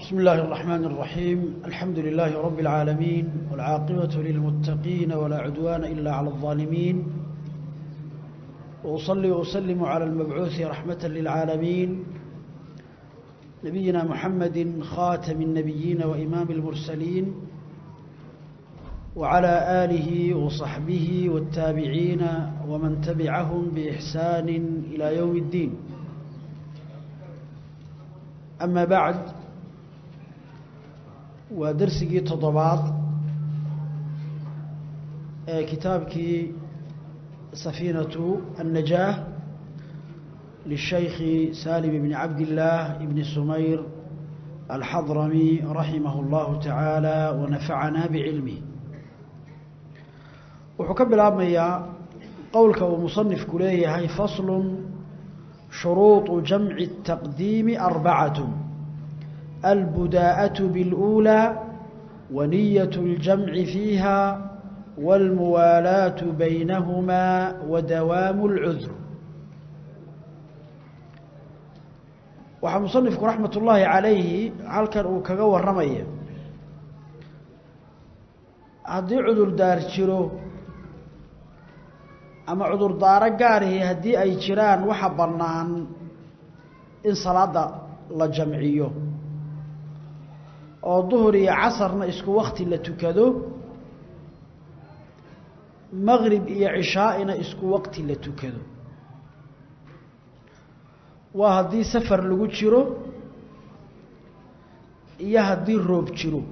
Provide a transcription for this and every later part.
بسم الله الرحمن الرحيم الحمد لله رب العالمين والعاقبة للمتقين ولا عدوان إلا على الظالمين وأصلي وأسلم على المبعوث رحمة للعالمين نبينا محمد خاتم النبيين وإمام المرسلين وعلى آله وصحبه والتابعين ومن تبعهم بإحسان إلى يوم الدين. أما بعد، ودرسي تضباط كتابك سفينة النجاة للشيخ سالم بن عبد الله بن سمير الحضرمي رحمه الله تعالى ونفعنا بعلمه. وحكم الأمية قولك ومصنف كليه هي فصل: شروط جمع التقديم 4: البداءة بالأولى، ونية الجمع فيها، والموالاة بينهما، ودوام العذر. ومصنفك رحمة الله عليه halkan uu kaga waramaya haddii cudur daar jiro ama cudur daara gaari haddii ay jiraan waxa banaan in salaada la jamciyo oo duhur iyo casarna isku waqti la tukado, maghrib iyo cishaa'ina isku waqti la tukado. waa haddii safar lagu jiro iyo haddii roob jiro.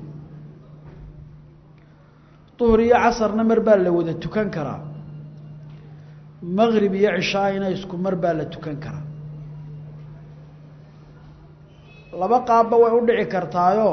duhur iyo casarna mar baa la wada tukan karaa, maghrib iyo cishaa'ina isku mar baa la tukan karaa. laba qaabba way u dhici kartaayo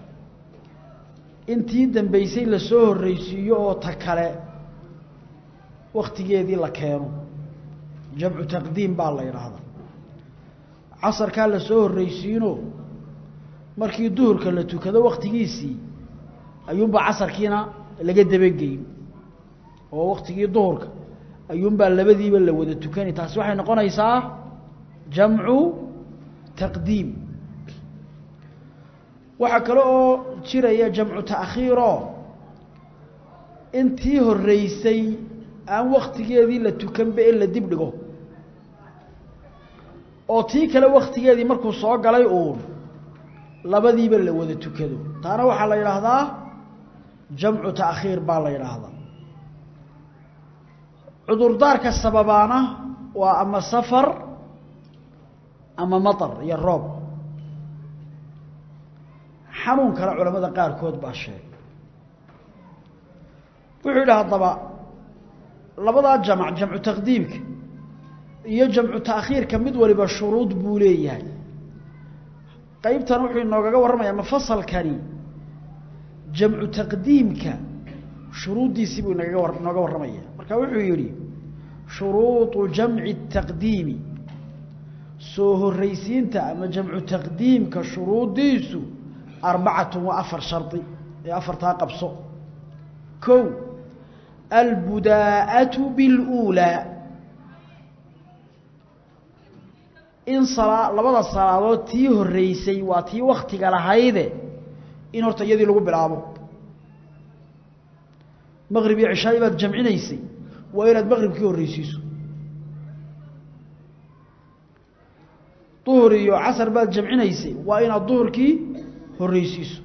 intii dambaysay la soo horreysiiyo oo ta kale waqtigeedii la keeno, jamcu taqdiim baa la yidhaahdaa. casarkaa la soo horreysiino markii duhurka la tukado waqtigiisii ayuunbaa casarkiina laga dabageyn oo waqtigii duhurka ayuunbaa labadiiba la wada tukani. taasi waxay noqonaysaa jamcu taqdiim. waxaa kale oo jiraya jamcu ta'khiiroo intii horreysay aan waqtigeedii la tukanba in la dib dhigo oo tii kale waqtigeedii markuu soo galay uun labadiiba la wada tukado. taana waxaa la yidhaahdaa jamcu ta'khiir baa la yidhaahdaa. cudurdaarka sababaana waa ama safar ama matar iyo roob. xanuun kale culamada qaarkood baa sheegay. wuxuu yidhi haddaba labadaa jamcu taqdiimka iyo jamcu ta'khiirka mid waliba shuruud buu leeyahay. qaybtan wuxuu inoogaga warramayaa mafasalkani jamcu taqdiimka shuruuddiisii buu inooga warramaya. marka wuxuu yidhi: shuruudu jamci taqdiimi, soo horreysiinta ama jamcu taqdiimka shuruuddiisu 4 waa 4 shardi ee 4taa qabso. 1 albudaa'atu biluulaa, in labada salaadood tii horreysay waa tii waktiga lahayde in horta iyadii lagu bilaabo. maghrib iyo cishaai baad jamcinaysay, waa inaad maghribkii horreysiiso. duhur iyo casar baad jamcinaysay, waa inaad duhurkii horreysiiso.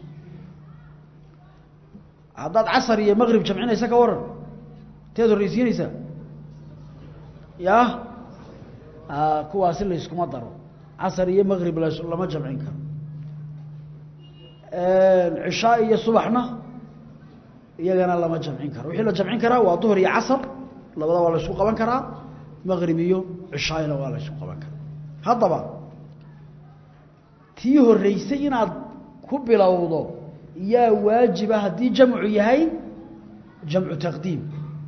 haddaad casar iyo maghrib jamcinaysa ka waran, teed horreysiinaysaa? ya kuwaasi la iskuma daro. casar iyo maghrib lama jamcin karo. cishaa iyo subaxna iyagana lama jamcin karo. wixii la jamcin karaa waa duhur iyo casar, labada waa la isku qaban karaa. maghrib iyo cishaayna waa la isku qaban karaa. haddaba tii horreysay inaad ku bilowdo yaa waajiba haddii jamcu yahay jamcu taqdiim.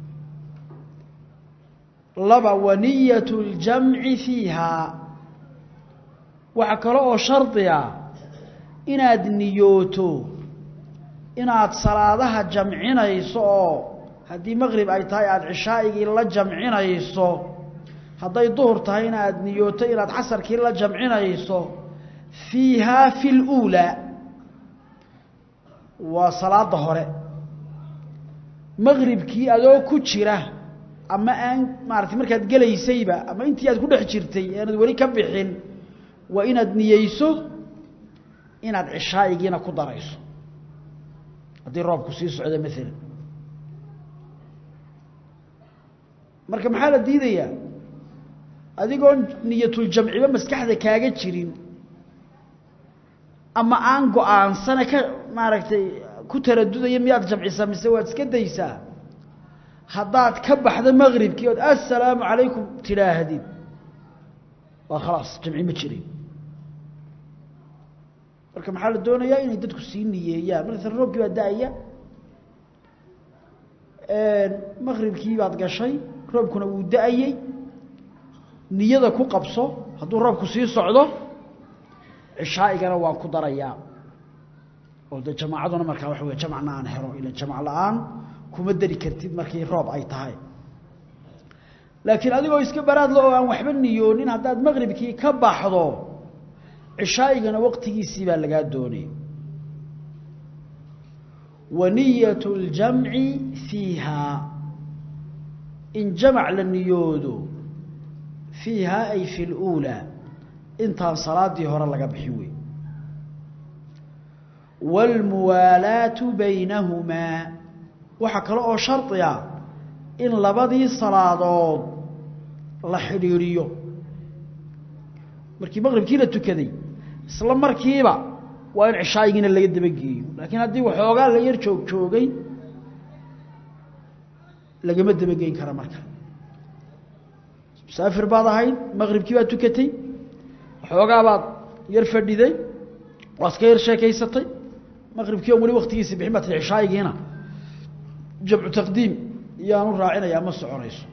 2 waniyatu ljamci fiihaa, waxaa kale oo shardiga inaad niyooto inaad salaadaha jamcinayso, oo haddii maghrib ay tahay aada cishaa'igii la jamcinayso, hadday duhur tahay inaad niyooto inaad casarkii la jamcinayso. fiihaa fi luulaa, وصلاة هره مغرب كي أدو كجرة أما أن معرفة مركز جلي سيبة أما أنت يا كل حجرتي أنا دوري كبحين وإن أدنيسو إن العشاء يجينا كدريس هذه الرب كسيس عدا مثلا مركب حالة ديدية هذه يقول نية الجمع بمسكحة كاجة تشرين أما أنقو عن سنة معرفة كتردد يميات جمع سامي سوات كديسا حضات كبح هذا المغرب كيود السلام عليكم تلا هدين وخلاص جمعي متشرين marka maxaa la doonayaa inay dadku sii niyeeyaan marka roobkii baa daaya maghribkii baad gashay roobkuna wuu daayay niyada ku qabso hadduu roobku sii socdo ishaa'igana waan ku darayaa oo jamaacaduna marka wax weey jamaacna aan helo ila jamaac la'aan kuma dari kartid markii roob ay tahay laakiin adigoo iska baraad loo aan waxba niyoonin haddaad maghribkii ka baxdo عشائقنا وقتي سيبا لغا دوني ونية الجمع فيها إن جمع للنيود فيها أي في الأولى انتهى صلاة دي هورا لغا بحيوي والموالاة بينهما وحكا له شرط يا إن لبدي صلاة لحريريو markii maqribkii la tukaday isla markiiba waa in cishaayigina laga daba geeyo laakiin hadii waxoogaa la yar joogay lagama daba geyn kara marka musaafir baad ahayd maqribkii baad tukatay waxoogaa baad yar fadhiday waad ka yar sheekaysatay maqribkii wali waqtigiisa bixin baad cishaayigina jamcu taqdiim yaanu raacinaya ma soconayso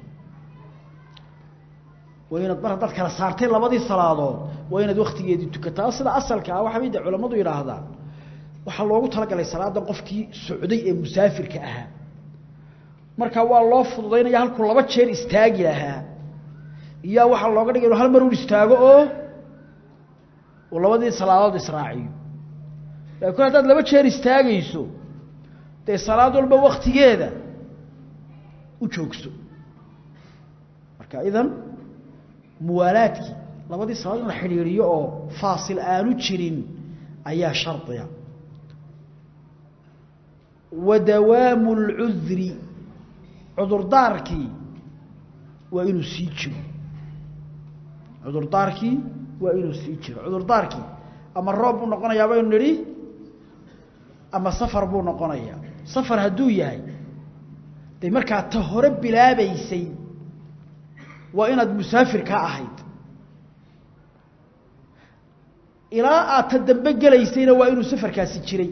وين الضرر ضد كلا صارتين لبدي صلاة وين الوقت يدي تكتا أصل كا وحبيد علماء يرى هذا وحلوه تلقى لي صلاة قفكي سعودي مسافر كأها مركا والله فضينا يهل كل لبد شير استاجي لها يا وحلوه قد يقولوا هل مرور استاجوا والله بدي صلاة إسرائيل لكن هذا لبد شير استاجي يسوع تي صلاة البوقت جيدا وشوكسو مركا إذن موالاتك لبدي صلاة الحريرية أو فاصل آنو تشرين أيها شرطية ودوام العذر عذر داركي وإنو سيتشر عذر داركي وإنو سيتشر عذر داركي أما الرب نقنا يا بين نري أما سفر بو نقنا يا سفر هدو ياي دي مركا تهرب بلا بيسي وإن مسافر كأحد إلى أتدبج ليسين وإنه سفر كاسيتشري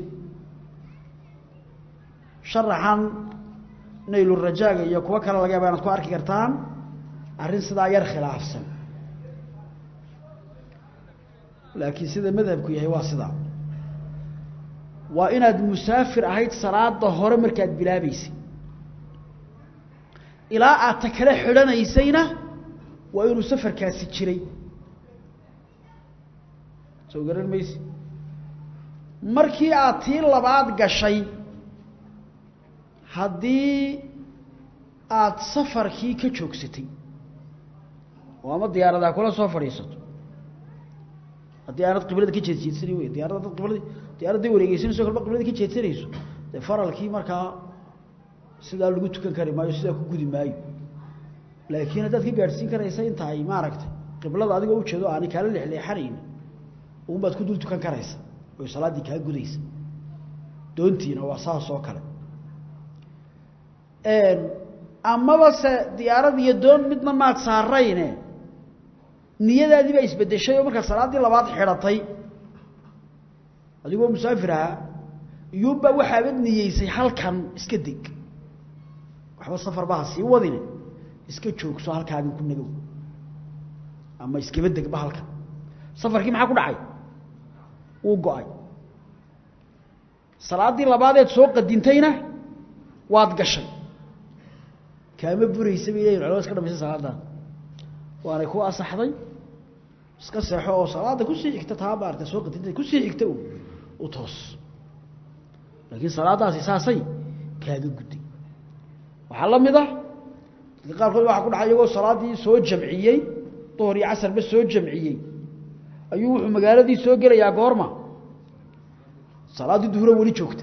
شرحا نيل الرجاء يكوى كلا لقى بيانات كو أركي كرتان أرين سدا يرخي لعفسا لكن سيدا مذهب كو يهي واسدا وإن مسافر أحد صلاة ظهر مركات بلا بيسي إلى أتكره حلنا يسينه وإنه سفر كاسيتشري سو قرن ميسي markii aad tii labaad gashay hadii aad safarkii ka joogsatay oo ama diyaarada kula soo fariisato hadii aad qiblada ka jeedsanay way diyaarada wareegaysanayso kalba qiblada ka jeedsanayso faralkii markaa sida lagu tukan kari maayo sida ku gudi maayo laakiin hadaad ka gaarsiin karaysa inta ay maaragtay qiblada adiga u jeedo aan kala leexleexanayn oo baad ku dul tukan karaysa oo salaadii ka gudaysa doontiina waa saas oo kale amma bas diyaarad iyo doon midna ma saarayne niyadaadii ba isbedeshay oo marka salaadii labaad xiratay adigoo musaafira yuba waxa aad niyeysay halkan iska dig waxba safar baa si wadine iska joogso halkaaga ku nagow ama iska bedeg ba halkan safarkii maxaa ku dhacay uu go'ay salaadii labaad ee soo qadintayna waad gashay kaama buraysa biilay culays ka dhamaysa salaada waana ku asaxday iska saxo oo salaada ku sii xigta taabaarta soo qadintay ku sii xigta oo toos laakiin salaadaasi saasay kaaga gudday waxa la mid ah qaarkood waxa ku dhacay iyagoo salaadii soo jamciyay duhur iyo casar ba soo jamciyay ayuu wuxuu magaaladii soo gelayaa goorma salaadii duhur wali joogta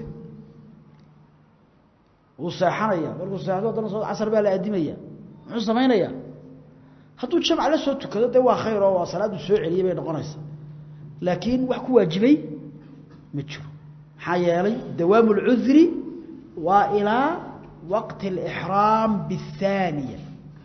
uu saaxanaya markuu saaxdo dana soo casar baa la aadimaya muxuu sameeynaya hadduu jamc la soo tukado de waa khayr oo salaadu soo celiyay bay noqonaysaa laakiin wax ku waajibay ma jiro maxaa yeelay dawaamul udhri waa ilaa وقت الإحرام بالثانية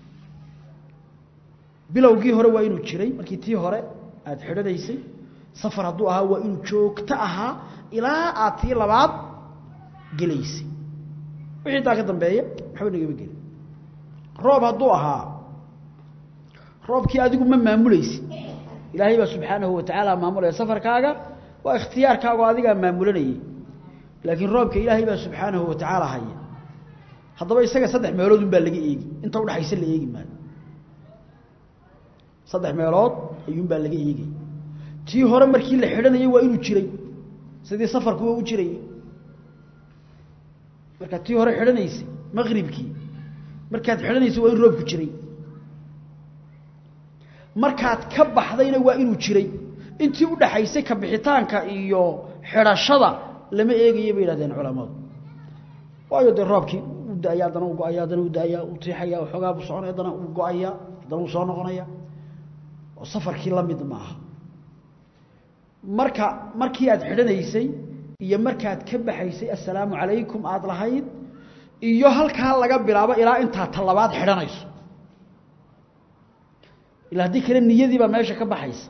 bilowgii hore waa inuu jiray markii tii hore aad xidhanaysay safar hadduu ahaa waa inuu joogto ahaa ilaa aad tii labaad gelaysay wixii taa ka dambeeya waxba nagama gelin roob hadduu ahaa roobkii adigu ma maamulaysid ilaahay baa subxaanahu wa tacaala maamulaya safarkaaga waa ikhtiyaarkaaga oo adigaa maamulanayay laakiin roobka ilaahay baa subxaanahu wa tacaala haya haddaba isaga saddex meelood un baa laga eegi inta u dhaxaysa la eegi maayo saddex meelood ayuun baa laga eegay tii hore markii la xidhanayay waa inuu jiray sidii safarku u jiray marka tii hore xidhanaysay maqribkii markaad xidhanaysay waa in roobku jiray markaad ka baxdayna waa inuu jiray intii u dhaxaysay ka bixitaanka iyo xidhashada lama eegayo bay yidhahdeen culamadu waayo dee roobkii daya dana uu go'aya dana uu daaya uu tiixaya xogaa bu soconaya dana uu go'aya dana uu soo noqonaya oo safarkii la mid maaha markii aad xidhanaysay iyo markaad ka baxaysay assalaamu calaykum aad lahayd iyo halkaa laga bilaabo ilaa intaa talabaad xidhanayso ilaa haddii kale niyadii baa meesha ka baxaysa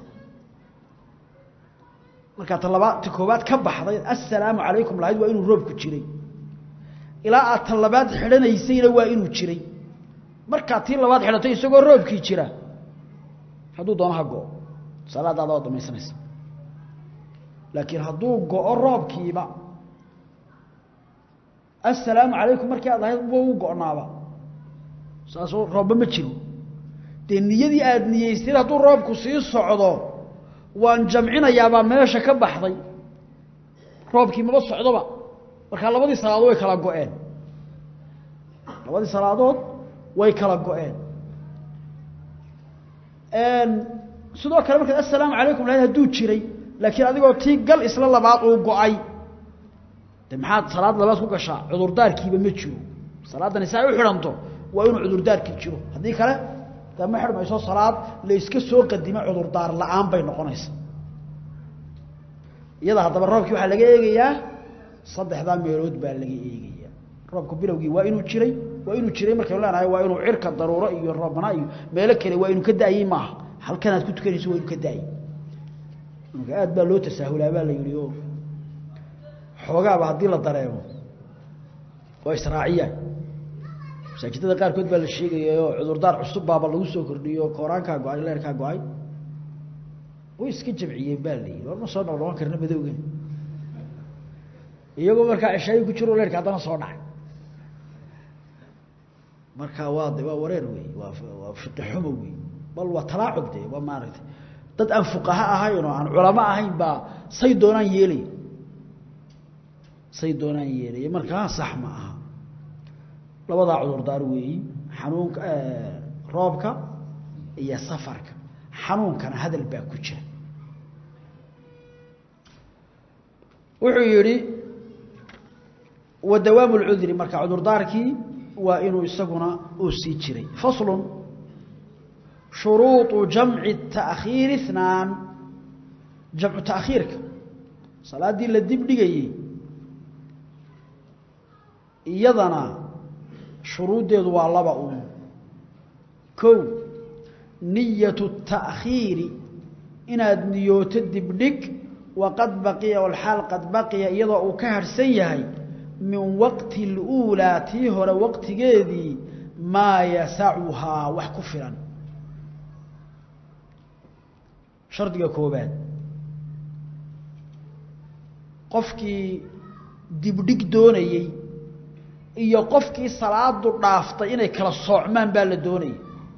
markaa talabaad koobaad ka baxday assalaamu calaykum lahayd waa inuu roobku jiray ilaa aad talabaad xidhanaysayna waa inuu jiray markaa tii labaad xidhatay isagoo roobkii jira hadduu doono ha go'o salaadaada waa dhamaysanaysa laakiin hadduu go'o roobkiiba assalaamu calaykum markii aad lahayd waa u go'naaba saasoo roobba ma jiro dee niyadii aad niyeysteen hadduu roobku sii socdo waan jamcinayaabaa meesha ka baxday roobkii maba socdoba markaa labadii salaadood way kala go'een sidoo kale markaad assalaamu calaykum lahayd hadduu jiray laakiin adigoo tii gal isla labaad uu go'ay de maxaad salaad labaad ku gashaa cudurdaarkiiba ma jiro salaadani saa u xidhanto waa inuu cudurdaarkii jiro haddii kale dee ma xidhmayso salaad la iska soo qadimo cudurdaar la'aan bay noqonaysaa iyada haddaba roobkii waxaa laga eegayaa saddexdaa meelood baa laga eegayaa roobku bilowgii waa inuu jiray markaynu leenahay waa inuu cirka daruuro iyo roobna iyo meelo kale waa inuu ka da'ayey maaha halkanaad ku tukanayso waa inuu ka da'ayey marka aad baa loo tasaahulaa baa la yidhi oo xoogaaba haddii la dareemo waa israaciyaan masaajidada qaarkood baa la sheegaya oo cudurdaar cusub baaba lagu soo kordhiyo kooraankaa go-ay leerkaa go-ay way iska jamciyeen baa la yidhi warma soo noqnoqon karna madowgan iyagoo markaa cishaayi ku jiro leerka haddana soo dhacay marka waa wareer wey waa fiqi xumo wey bal waa talaacub de waa maaragtay dad aan fuqaha ahayn oo aan culamo ahayn baa say doonaan yeelaya markaa sax ma aha labadaa cudurdaar weeyi xanuunka roobka iyo safarka xanuunkana hadal baa ku jira wuxuu yidhi ودوام العذر marka cudurdaarkii waa inuu isaguna uu sii jiray fasl shuruط jamع التأخير اثنان jamع تأخيرka salaadii la dib dhigayay iyadana shuruudeedu waa laba kow niyatu التأخير inaad niyooto dib dhig waqad baqiya wal hal qad baqiya iyadoo uu ka harsan yahay من وقت الأولى تيهر وقت جذي ما يسعها وحكفرا شرط كوبان قفكي دبدك دوني إيا قفكي صلاة الضعفتي إنه كلا الصعمان بالدوني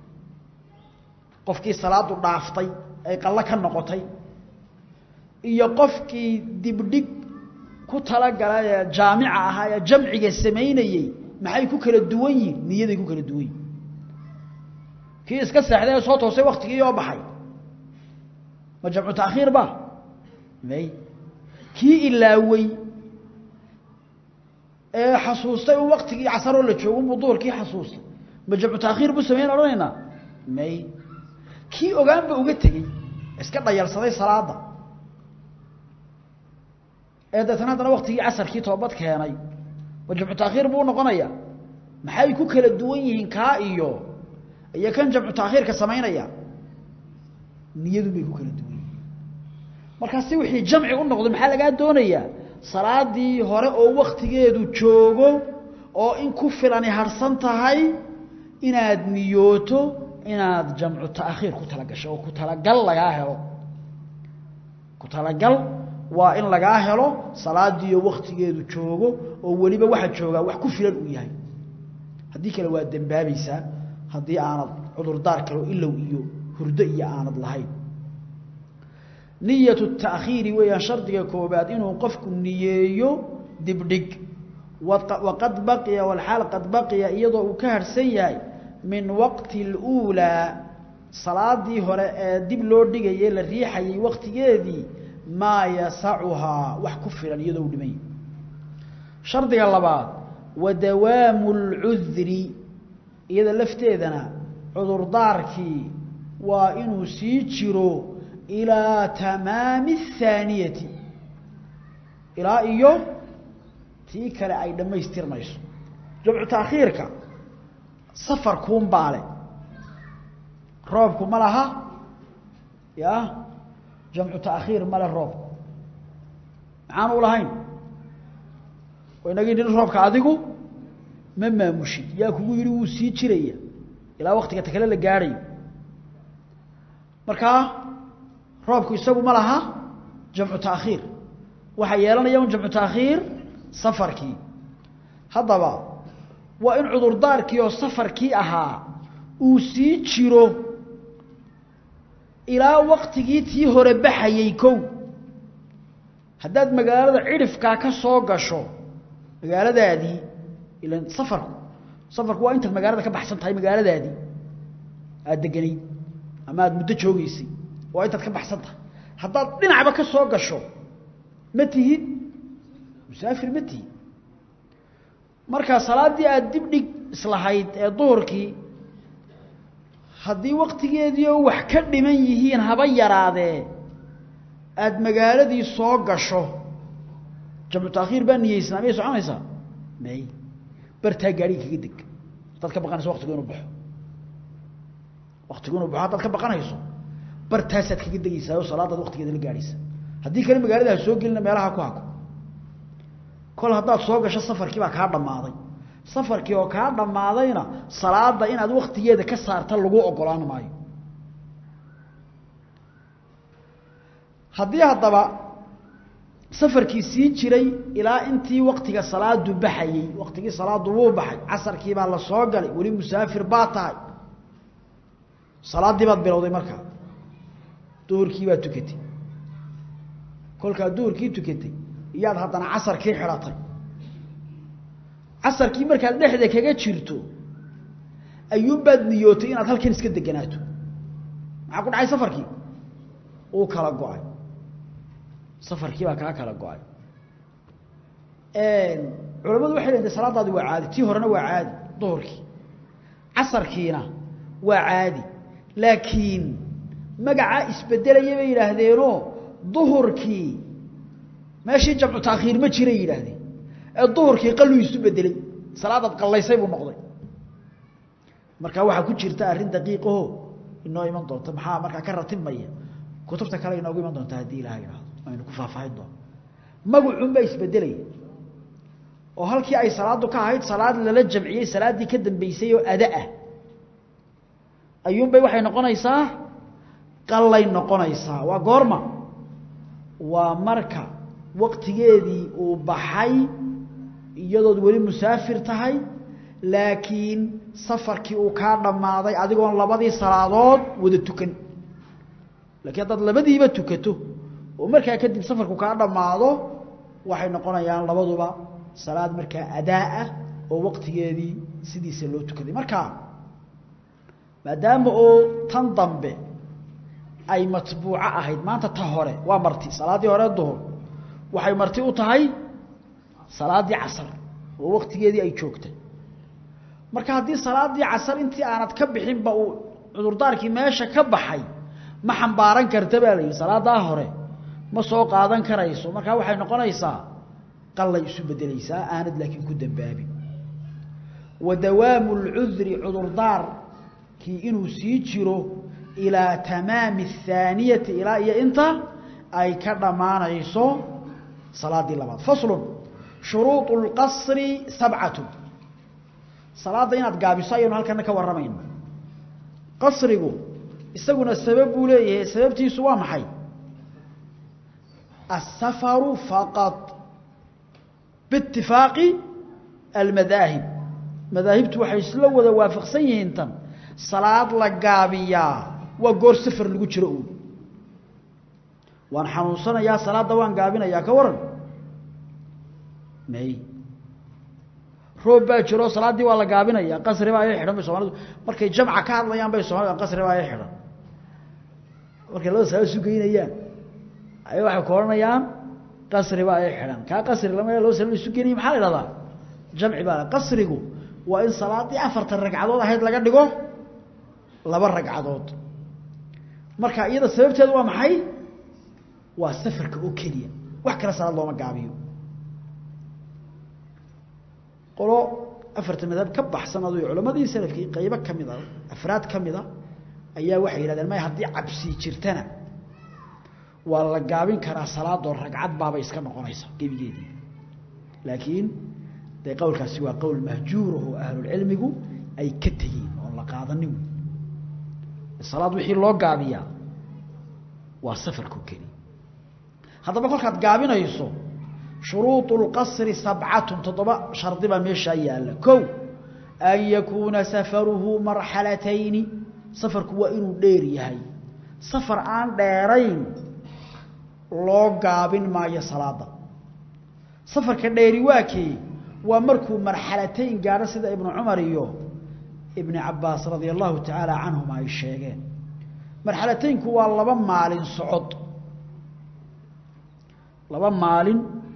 قفكي صلاة الضعفتي أي قال لك النقطي إيا قفكي دبدك ku tala galay jaamica ahaa ee jamciga sameynayay maxay ku kala duwan yihiin niyaday ku kala duwan yihiin kii iska saxday soo toosay waqtigii oo baxay ma jamcu taakhiir ba may kii ilaaway ee xasuustay waqtigii casar oo la joogo muduurkii xasuustay ma jamcu taakhiir buu sameeyay oranayna may kii ogaanba uga tagay iska dhayalsaday salaada ee dadana waqtigii casarkii toobad keenay jamcu taakhiir buu noqonaya maxay ku kala duwan yihiin ka iyo kan jamcu taakhiirka sameeynaya niyadu bay ku kala duwan yihiin marka si wixii jamci u noqdo maxaa laga doonayaa salaadii hore oo waqtigeedu joogo oo in ku filan harsan tahay inaad niyooto inaad jamcu taakhiir ku tala gasho oo ku tala gal laga helo ku tala gal waa in laga helo salaadii waqtigeedu joogo oo waliba waxa jooga wax ku filan u yahay hadii kale waa dambaabaysa hadii aanad cudur daar kale ilow iyo hurdo iyo aanad lahayn niyatu ta'khir weeyaa shardiga koobaad inuu qofku niyeeyo dibdhig waqad baqiya wal hal qad baqiya iyadoo uu ka harsan yahay min waqti al-ula salaadii hore ee dib loo dhigay la riixayay waqtigeedii ما يسعها وحكفر اليدو دمي شرط اللبات ودوام العذر إذا لفتيذنا عذر داركي وإنه سيجرو إلى تمام الثانية إلى إيو تيك لأي دم يستير ميسو جمع تأخيرك سفر كون بالي روبكم ملها يا جمع تأخير مال الروب معانا ولهين وإنك الروب كعادقو مما مشي ياكو يريو سيجرية إلى وقت كتكلل قاري مركا روبكو يساقو مالها جمع تأخير وحيالنا يوم جمع تأخير سفركي هذا با وإن عذر داركي أو سفركي أها وسيجرو إلى وقتigii tii hore baxayay kow hadaad magaalada cirifka ka soo gasho magaaladaadii ila safarku waa inta magaalada ka baxsan tahay magaaladaadii aad deganay ama aad muddo joogaysay waa inta ka baxsan tahay hadaad dhinacba ka soo gasho ma tihid musaafir ma tihid marka salaadii aad dib dhig islahayd ee duhurkii haddii waqtigeedii oo wax ka dhiman yihiin haba yaraadee aad magaaladii soo gasho jamcu taakhiir baa niyeysnaa miyay soconaysaa may bartaa gaadhiga kaga deg dad ka baqanayso waqtigu inuu baxo dad ka baqanayso bartaasaad kaga degaysaa oo salaadaad waqtigeeda la gaadhaysa haddii kale magaalada ha soo gelina meelaha ku hako kol haddaad soo gasho safarkii baa kaa dhammaaday safarkii oo ka dhamaadayna salaada inaad waqtigeeda ka saarta lagu ogolaan maayo hadii hadaba safarkii sii jiray ilaa intii waqtiga salaadu baxayay waqtigii salaadu wuu baxay casarkii baa la soo galay wali musaafir baa tahay salaadii baad bilowday marka duhurkii baa tukatay kolka duhurkii tukatay iyaad hadana casarkii xiratay casarkii markaad dhexda kaga jirto ayuu baad niyootay inaad halkan iska deganaato maxaa ku dhacay safarkii oo kala go'ay safarkii baa kala go'ay culimadu waxay leeyihiin salaadaadu waa caadi tii horena waa caadi duhurkii casarkiina waa caadi laakiin magaca isbedelaya bay yiraahdeen duhurkii meeshii jamcu taakhiir ma jiray yiraahdeen الظهرkii qallu isu bedelay salaadad qallaysay buu noqday marka waxa ku jirta arin daqiiqo inoo iman doonto maxaa marka ka ratibmaya kutubta kale inoo iman doonto hadii ilaahay aynu ku faahfaahin doono magacu ma isbedelay oo halkii ay salaadu ka ahayd salaad la jamciyay salaadii ka dambeysay oo adaa ayuun bay waxay noqonaysaa qallay noqonaysaa waa goorma waa marka waqtigeedii uu baxay iyadoo wali musaafir tahay laakiin safarkii uu ka dhamaaday adigoon labadii salaadood wada tukan laakiin dad labadiiba tukato oo markaa kadib safarku ka dhamaado waxay noqonayaan labaduba salaad markaa adaa oo waqtigeedii sidiisa loo tukaday markaa maadaama oo tan dambe ay matbuuca ahayd maanta ta hore waa marti salaadii hore duhur waxay marti u tahay salaadii casar oo waqtigeedii ay joogtay marka hadii salaadii casar intii aanad ka bixin ba uu cudurdaarkii meesha ka baxay ma xambaaran karta baa la salaada hore ma soo qaadan karayso marka waxay noqonaysaa qallay isu bedelaysaa aanad laakiin ku dambaabin ودوام العذر عذردار كي إنه سيجره إلى تمام الثانية إلى إنت أي كرمان يسو صلاة دي لبعض فصل شروط القصر 7 صلاة دينا تقابسا ينهال كأنك ورمين قصره استقنا السبب ليه سبب تيسوا محي السفر فقط باتفاق المذاهب مذاهبته waxay isla wada waafaqsan yihiin tan salaad la gaabiya waa goor safar lagu jiro oo waan xanuunsanayaa salaada waan gaabinayaa ka waran may roob baa jiro salaadii waa la gaabinayaa qasri baa ay xidhan Soomaalidu markay jamca ka hadlayaan bay Soomaalidu qasri baa ay xidhan markay loo soo sugeynayaan ay waxa kooranayaan qasri baa ay xidhan ka qasri lama loo soo sugeynay maxaa la yiraahdaa jamci baa qasrigu waa in salaadii 4 ragcadood ahayd laga dhigo 2 ragcadood marka iyada sababteedu waa maxay waa safarka oo kaliya wax kala salaad looma gaabiyo qolo 4 madhab ka baxsan oo culimadii salafkii qayb kamida afraad kamida ayaa waxay yiraahdeen ma hadii cabsi jirtana waa la gaabin karaa salaad oo ragcad baaba iska noqonaysa gebigeedii laakiin ده قول كاسي وقول مهجوره أهل العلم أي كتهين والله قاضني الصلاة وحي الله قابية والسفر كوكري هذا بقول كات قابينا يسو شروط القصر 7 تضبع شرط ما مشى يالا كو أن يكون سفره مرحلتين سفر كوائن ديري هاي سفر عن ديرين الله قابين ما يصلاة سفر كديري واكي ومركو مرحلتين قال سيدة ابن عمر ابن عباس رضي الله تعالى عنهما الشيخين مرحلتين كوا لبا مالين صعود لبا مالين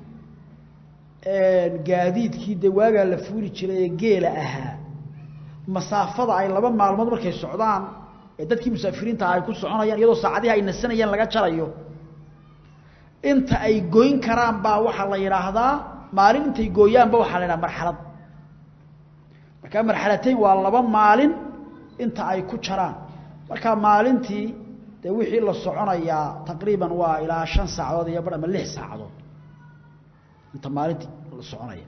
قاديد كي دواغا لفوري جيري جيل اها مسافه اي لبا maalmood markay socdaan ee dadkii musaafiriinta ay ku soconayaan iyadoo saacadihi ay nasanayaan laga jarayo inta ay goyn karaan baa waxa la yiraahdaa maalin intay gooyaan ba waxa la yiraahdaa marxalad marka marxalatayn waa laba maalin inta ay ku jaraan marka maalintii de wixii la soconaya taqriiban waa ilaa 5 saacadood iyo badama 6 saacadood inta maalintii la soconaya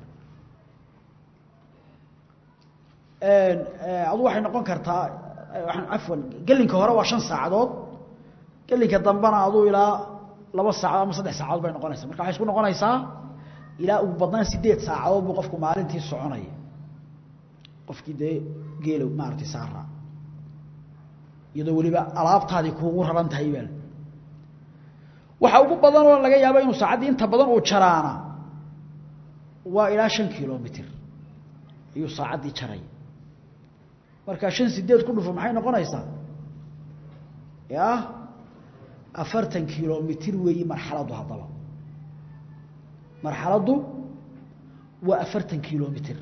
adu waxay noqon kartaa afwan galinka hore waa 5 saacadood galinka dambana adu ilaa 2 saacadood ama 3 saacadood bay noqonaysaa marka waxay isku noqonaysaa ilaa ugu badnaan 8 saacadood buu qofku maalintii soconaya qofkii de geelo maartay saara iyadoo waliba alaabtaadii kuugu raran tahay bal waxa ugu badan oo laga yaabo inuu saacadii inta badan uu jaraana waa ilaa 5 kilomitir iyo saacadii jaray marka 5-8 ku dhufo maxay noqonaysaa ya 40 kilomitir weey marxaladu hadaba marxaladu waa 40 kilomitir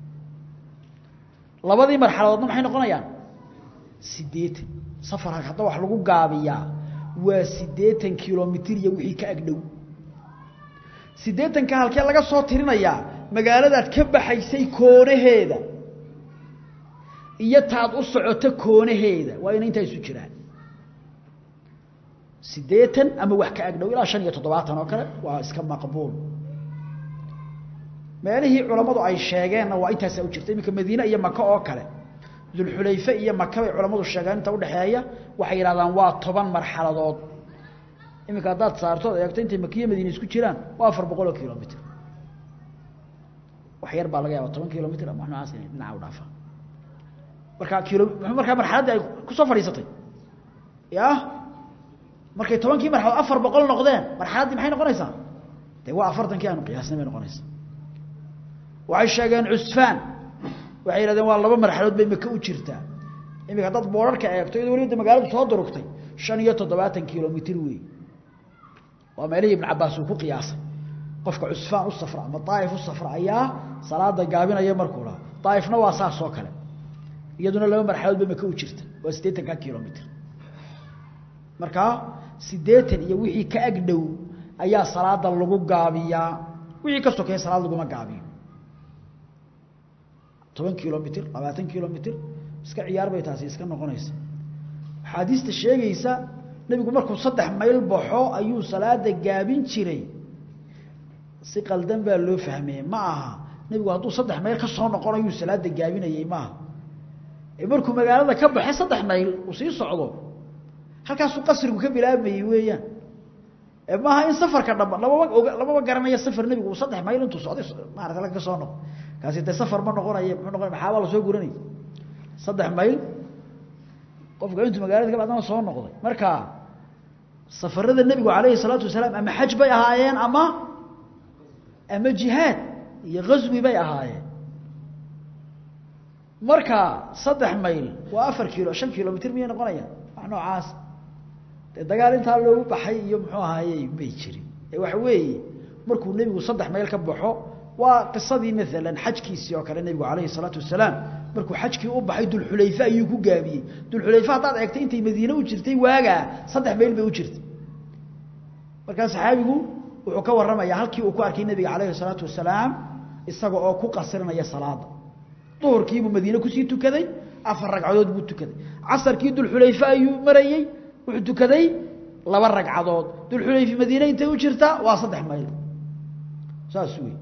labadii marxaladoodna maxay noqonayaan 8 safarka hadda wax lagu gaabiyaa waa 8 kilomitir iyo wixii ka agdhow 8 ka halkee laga soo tirinayaa magaaladaad ka baxaysay koonaheeda iyo taad u socoto koonaheeda waa in inta isu jiraan 8 ama wax ka agdhow ilaa 75 oo kale waa iska maqbuul meelihii culimadu ay sheegeen waa intaas u jirtay imika Madiina iyo Makka oo kale Dhul Xulayfa iyo Makka ay culimadu sheegeen inta u dhaxeeya waxay yiraahdaan waa 10 marxaladood imika dad saarto eegtay inta Makka iyo Madiina isku jiraan waa 400 kilomitir wax yar baa laga yaabaa 10 kilomitir ama waxna aasay dhinaca u dhaafa marka marxaladda ay ku soo fariisatay ya markay 10kii marxalad 400 noqdeen marxaladdii maxay noqonaysaa de waa 40 kii aanu qiyaasnay noqonaysa waxay sheegeen Cusfaan waxay yiraahdeen waa laba marxaladood bay Maka u jirtaa imika dad boorarka eegto iyadoo waliba magaalada soo durugtay 75 kilomitir weey waa meelihii Ibn Abbas uu ku qiyaasay qofka Cusfaan u safra ama Taayif u safra ayaa salaada gaabinaya markuu la Taayifna waa saas oo kale iyaduna laba marxaladood bay Maka u jirta waa 80 kilomitir marka 80 iyo wixii ka ag dhow ayaa salaada lagu gaabiyaa wixii ka sokay salaad lagu ma gaabiyo 10 kilomitir 20 kilomitir iska ciyaar bay taasi iska noqonaysa xadiista sheegaysa nabigu markuu 3 mayl baxo ayuu salaada gaabin jiray si qaldan baa loo fahmay ma aha nabigu hadduu 3 mayl ka soo noqonayo salaada gaabinayay ma aha markuu magaalada ka baxay 3 mayl uu sii socdo halkaas uu qasrigu ka bilaabmay weeyaan ma aha in safarka laba garanaya safar nabigu 3 mayl intuu socday ma aragta la ka soo noqo kaasi de safar ma noqonayo muxuu noqon maxaa la soo guranay 3 mayl qofka intuu magaalada ka baxdana soo noqday marka safarada nabigu kaleey salaatu wasalaam ama xaj bay ahaayeen ama jihaad iyo ghazwi bay ahaayeen marka 3 mayl waa 4 kiilo 5 kilomitir miyay noqonayaan wax noocaas dagaal inta loogu baxay iyo muxuu ahaayay bay jirin waxa weeye markuu nabigu 3 mayl ka baxo waa qisadii midalan xajkiisii oo kale nabigu kaleey salaatu wasalaam markuu xajkii u baxay dul xulayfa ayuu ku gaabiyay dul xulayfa hadaad eegtay intay Madiina u jirtay waaga 3 mayl bay u jirtay marka saxaabigu wuxuu ka waramayaa halkii uu ku arkay nabiga kaleey salaatu wasalaam isaga oo ku qasrinaya salaada duhurkii buu Madiina ku sii tukaday 4 ragcadood buu tukaday casarkii dul xulayfa ayuu marayay wuxuu tukaday 2 ragcadood dul xulayfa Madiina intay u jirtaa waa 3 mayl saas weey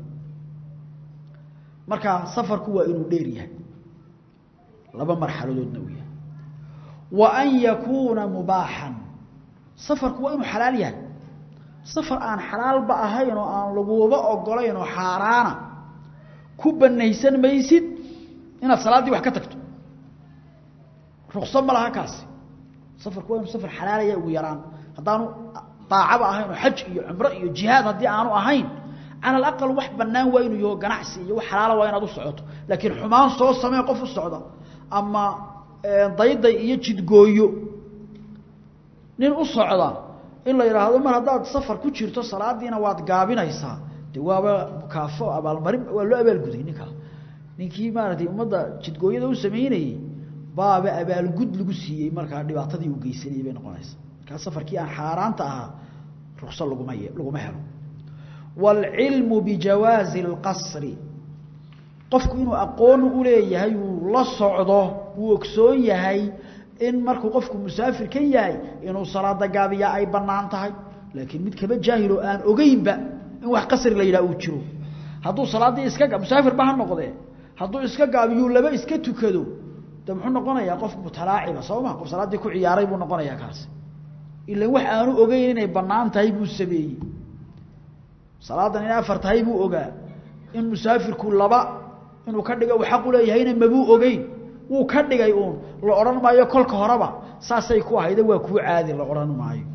marka safarku waa inuu dheer yahay laba marxaladoodna uu yahay wa an yakuna mubahan safarku waa inuu xalaal yahay safar aan xalaal ba ahayn oo aan laguba ogolayn oo xaaraana ku banaysan maysid inaad salaadii wax ka tagto ruqsad ma laha kaasi safarku waa inuu safar xalaal yahay ugu yaraan hadaanu taacaba ahayn oo xaj iyo umra iyo jihaad hadii aanu ahayn على الأقل wax banaan waa inuu yahay ganacsi iyo wax xalaal waa inaad u socoto laakiin xumaan soo samee qof u socda ama dayday iyo jidgooyo nin u socda in la yiraahdo mar hadaad safar ku jirto salaadiina waad gaabinaysaa jawaaba kaafo abaal marin waa loo abaal guday ninkii maartay umada jidgooyada u sameeyay baaba abaal gud lagu siiyay marka dhibaatadii uu geysanay bay noqonaysaa ka safarkii aan xaaraanta ah ruqsad lagu ma helo والعلم بجواز القصر qofku inuu aqoon u leeyahay uu la socdo uu ogsoon yahay in markuu qofku musaafir ka yahay inuu salaada gaabiya ay banaan tahay laakiin mid kaba jaahilo aan ogeynba in wax qasri la yiraahdo uu jiro haduu salaadii iska musaafir baa noqday haduu iska gaabiyo laba iska tukado tab wuxuu noqonayaa qof mutalaaciba Soomaa qof salaadii ku ciyaaray buu noqonayaa kaas ilaa wax aanu ogeyn inay banaan tahay buu sameeyay salaadan ina afartahay buu ogaa in musaafirku laba inuu ka dhigo waxa uu leeyahayna ma buu ogeyn uu ka dhigay la oran maayo kolka horeba saasay ku ahayda waa ku caadi la oran maayo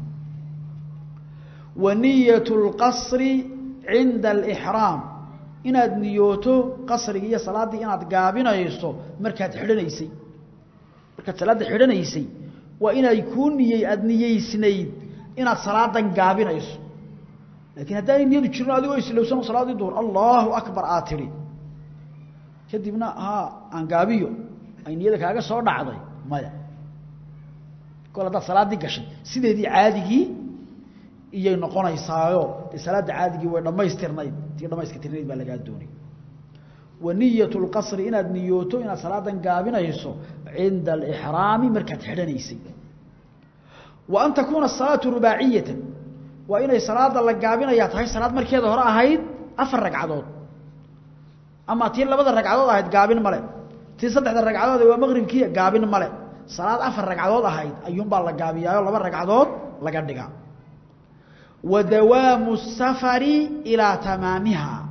waniyatul qasri inda al-ihram inaad niyooto qasriga iyo salaadii inaad gaabinayso markaad xidhanaysay markaad salaada xidhanaysay waa inay ku niyeysnayd inaad salaadan gaabinayso لكن هذا نيادو جيرنا اديو isleewsan salaadii duhur Allahu akbar aatiri kadibna aan gaabiyo ay niyada kaaga soo dhacday maya kolada salaadii gashay sideedii caadigii iyay noqonaysaayo salaada caadigii way dhameystirnayd tii dhameystirnayd baa laga doonay waniyatul qasr inaad niyooto inaad salaadan gaabinayso inda al-ihram markaad xidhanaysay wa an takuna as-salatu rubaa'iyatan waa inay salaada la gaabinaya tahay salaad markeeda hore ahayd 4 ragcadood ama tii labada ragcadood ahayd gaabin male tii saddexda ragcadood waa maghribkii gaabin male salaad 4 ragcadood ahayd ayuun baa la gaabiyaayo 2 ragcadood laga dhiga ودوام السفر إلى تمامها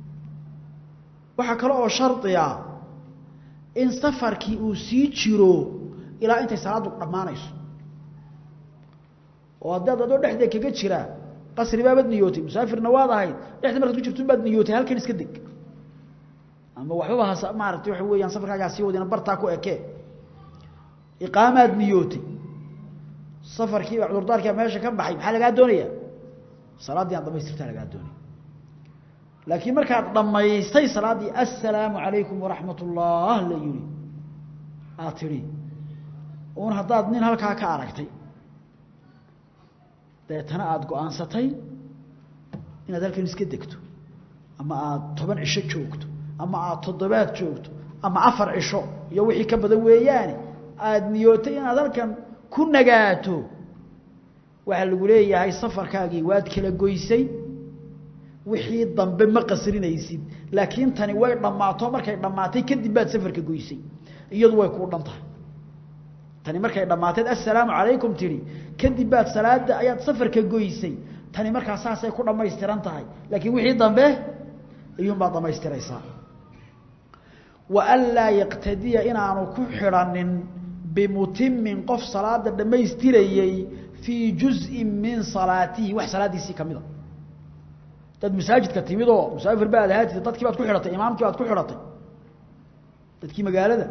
وحكى له شرطيا إن سفرك أسيجرو إلى أنت صلاة القمانيس وهذا دور دحدة كجرا qasri baad niyootay musaafirna waad ahayd dhexda markaad ku jirto baad niyootay halkan iska deg ama waxba ha maartay waxa weeyaan safarkaaga sii wadina barta ku ekee iqaamaad niyootay safarkii cudurdaarkii meesha ka baxay maxaa laga doonayaa salaadii aad dhameystirtaa laga doonay laakiin markaad dhameystay salaadii assalaamu alaykum wa rahmatullah la yiri aatiri oo hadaad nin halka ka aragtay deetana aad go'aansatay inaad halkan iska degto ama aad 10 cisho joogto ama aad 7 joogto ama 4 cisho iyo wixii ka badan weeyaan aad niyootay inaad halkan ku nagaato waxa lagu leeyahay safarkaagii waad kala goysay wixii dambe ma qasrinaysid laakiin tani way dhamaato markay dhamaatay kadib baad safarka goysay iyadu way ku dhantahay tani markay dhamaatay assalaamu alaykum tiri kadib baad salaada ayaad safarka goysay tani markaa saasay ku dhameystiran tahay laakiin wixii dambe ayuu ma dhameystiraysaa wa alla yaqtadiya inaanu ku xiranin bimutimmin qof salaada dhameystirayay fi juz'in min salatihi wax salaadiisi kamida dad masaajidka timido musaafir baad ahaatay dadkii baad ku xiratay imaamkii baad ku xiratay dadkii magaalada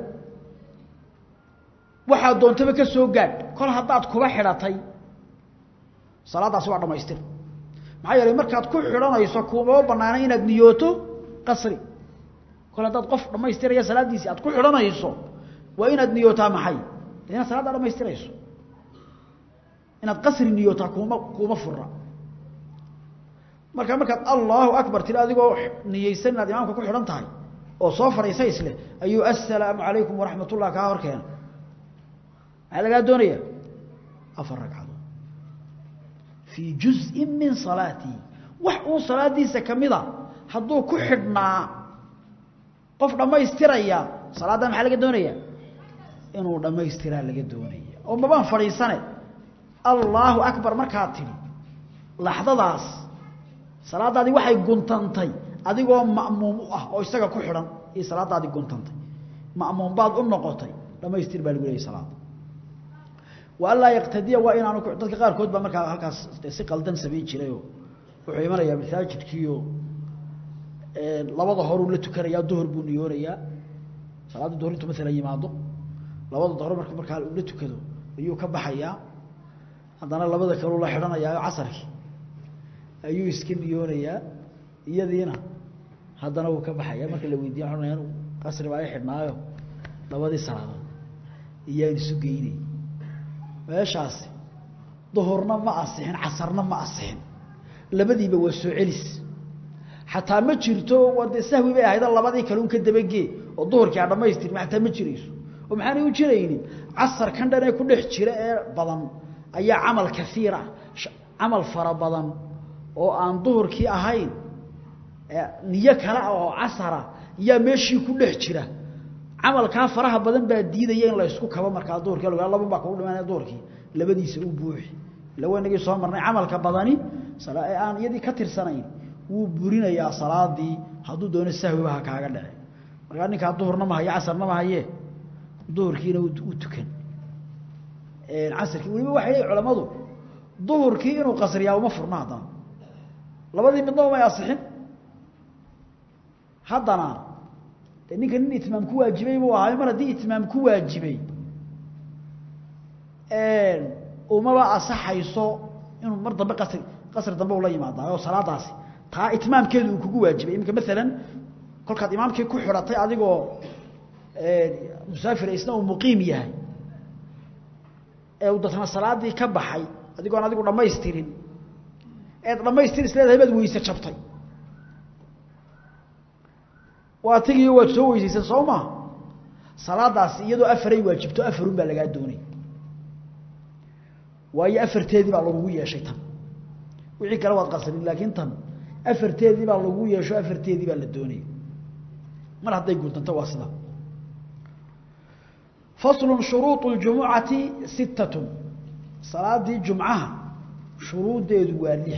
waxa doontaba ka soo gaad kol hadaad kuba xiratay salaadaas waa dhameystir maxay yeelay markaad ku xiranayso kuma banaana inaad niyooto qasri kol hadaad qof dhameystiraya salaadiisi aad ku xiranayso waa inaad niyootaa maxay inaad salaada dhameystirayso inaad qasri niyootaa kuma furra markaad Allahu akbar tiri adigoo niyeysan inaad imaamka ku xiran tahay oo soo fariisay isle ayuu assalaamu alaykum wa rahmatullah ka horkeen laga doonaya 4 ragcadood fi juz'in min salati wax uu salaadiisa kamida haduu ku xidhnaa qof dhameystiraya salaada maxaa laga doonaya inuu dhameystiraa laga doonaya oo ma baan fariisane Allahu akbar markaa tiri laxdadaas salaadaadi waxay guntantay adigoo ma'muum ah oo isaga ku xiran ee salaadaadi guntantay ma'muum baad u noqotay dhameystir baa lagu leeyahay salaada walla yaqtadiya wa inaanu dadka qaar kood ba markaa halkaas si qaldan sameey jiray oo wuxuu imanaya masaajidkiyo labada horu la tukanaya duhur buu niyoonaya salaada duhur inta mesela yimaado labada duhur markaa la tukado ayuu ka baxaya hadana labada kale la xiranaya casarki ayuu iska niyoonaya iyadiina hadana uu ka baxaya marka la weydiiyo xornayaan qasri baa xidhnaayo labadii salaadood iyaan isu geeyay meeshaas duhurna ma asixin casarna ma asixin labadiiba waa soo celis hatta ma jirto wada sahwi bay ahayd labadii kale ka dabagee oo duhurkii dhameystir ma hatta ma jirayso oo maxaan u jiraynin casar kan dhan ay ku dhex jira ee badan ayaa amal kafiira amal fara badan oo aan duhurkii ahayn niyo kala oo casara ya meeshii ku dhex jira amalka faraha badan baa diidaya in la isku kaba marka duhurkii laba baa ku dhimanay duhurkii labadiisa u buuxi lawanagii soo marnay amalka badani aan iyadii ka tirsanayn wuu burinayaa salaadii haduu doono sahwi waxa kaaga dhacay marka ninka duhurna ma hayo casarna ma haye duhurkiina uu tukan casarkii waliba waxay culimadu duhurkii inuu qasriyaa uma furnaada labadii midna ma yasixin haddana ninka nin itmaam ku waajibay buu ahaa mar hadii itmaam ku waajibay uma ba asaxayso inuu mar dambe qasr dambe ula yimaado oo salaadaasi taa itmaamkeedu kugu waajibay imka midalan kolkaad imaamkii ku xiratay adigoo musaafir isna uu muqiim yahay uu dadna salaadii ka baxay adigoo adigu dhameystirin isleedahay baad weyse jabtay waatigi waad soo weysaysan sooma salaadaas iyadoo afaray waajibto afarun baa laga doonay waayo afarteedii baa lagu yeeshay tan wixii kale waad qasrin laakiin tan afarteedii baa lagu yeesho afarteedii baa la doonay mar haday guntanto waa sida فصل شروط الجمعة 6 صلاة الجمعة شروط دوالح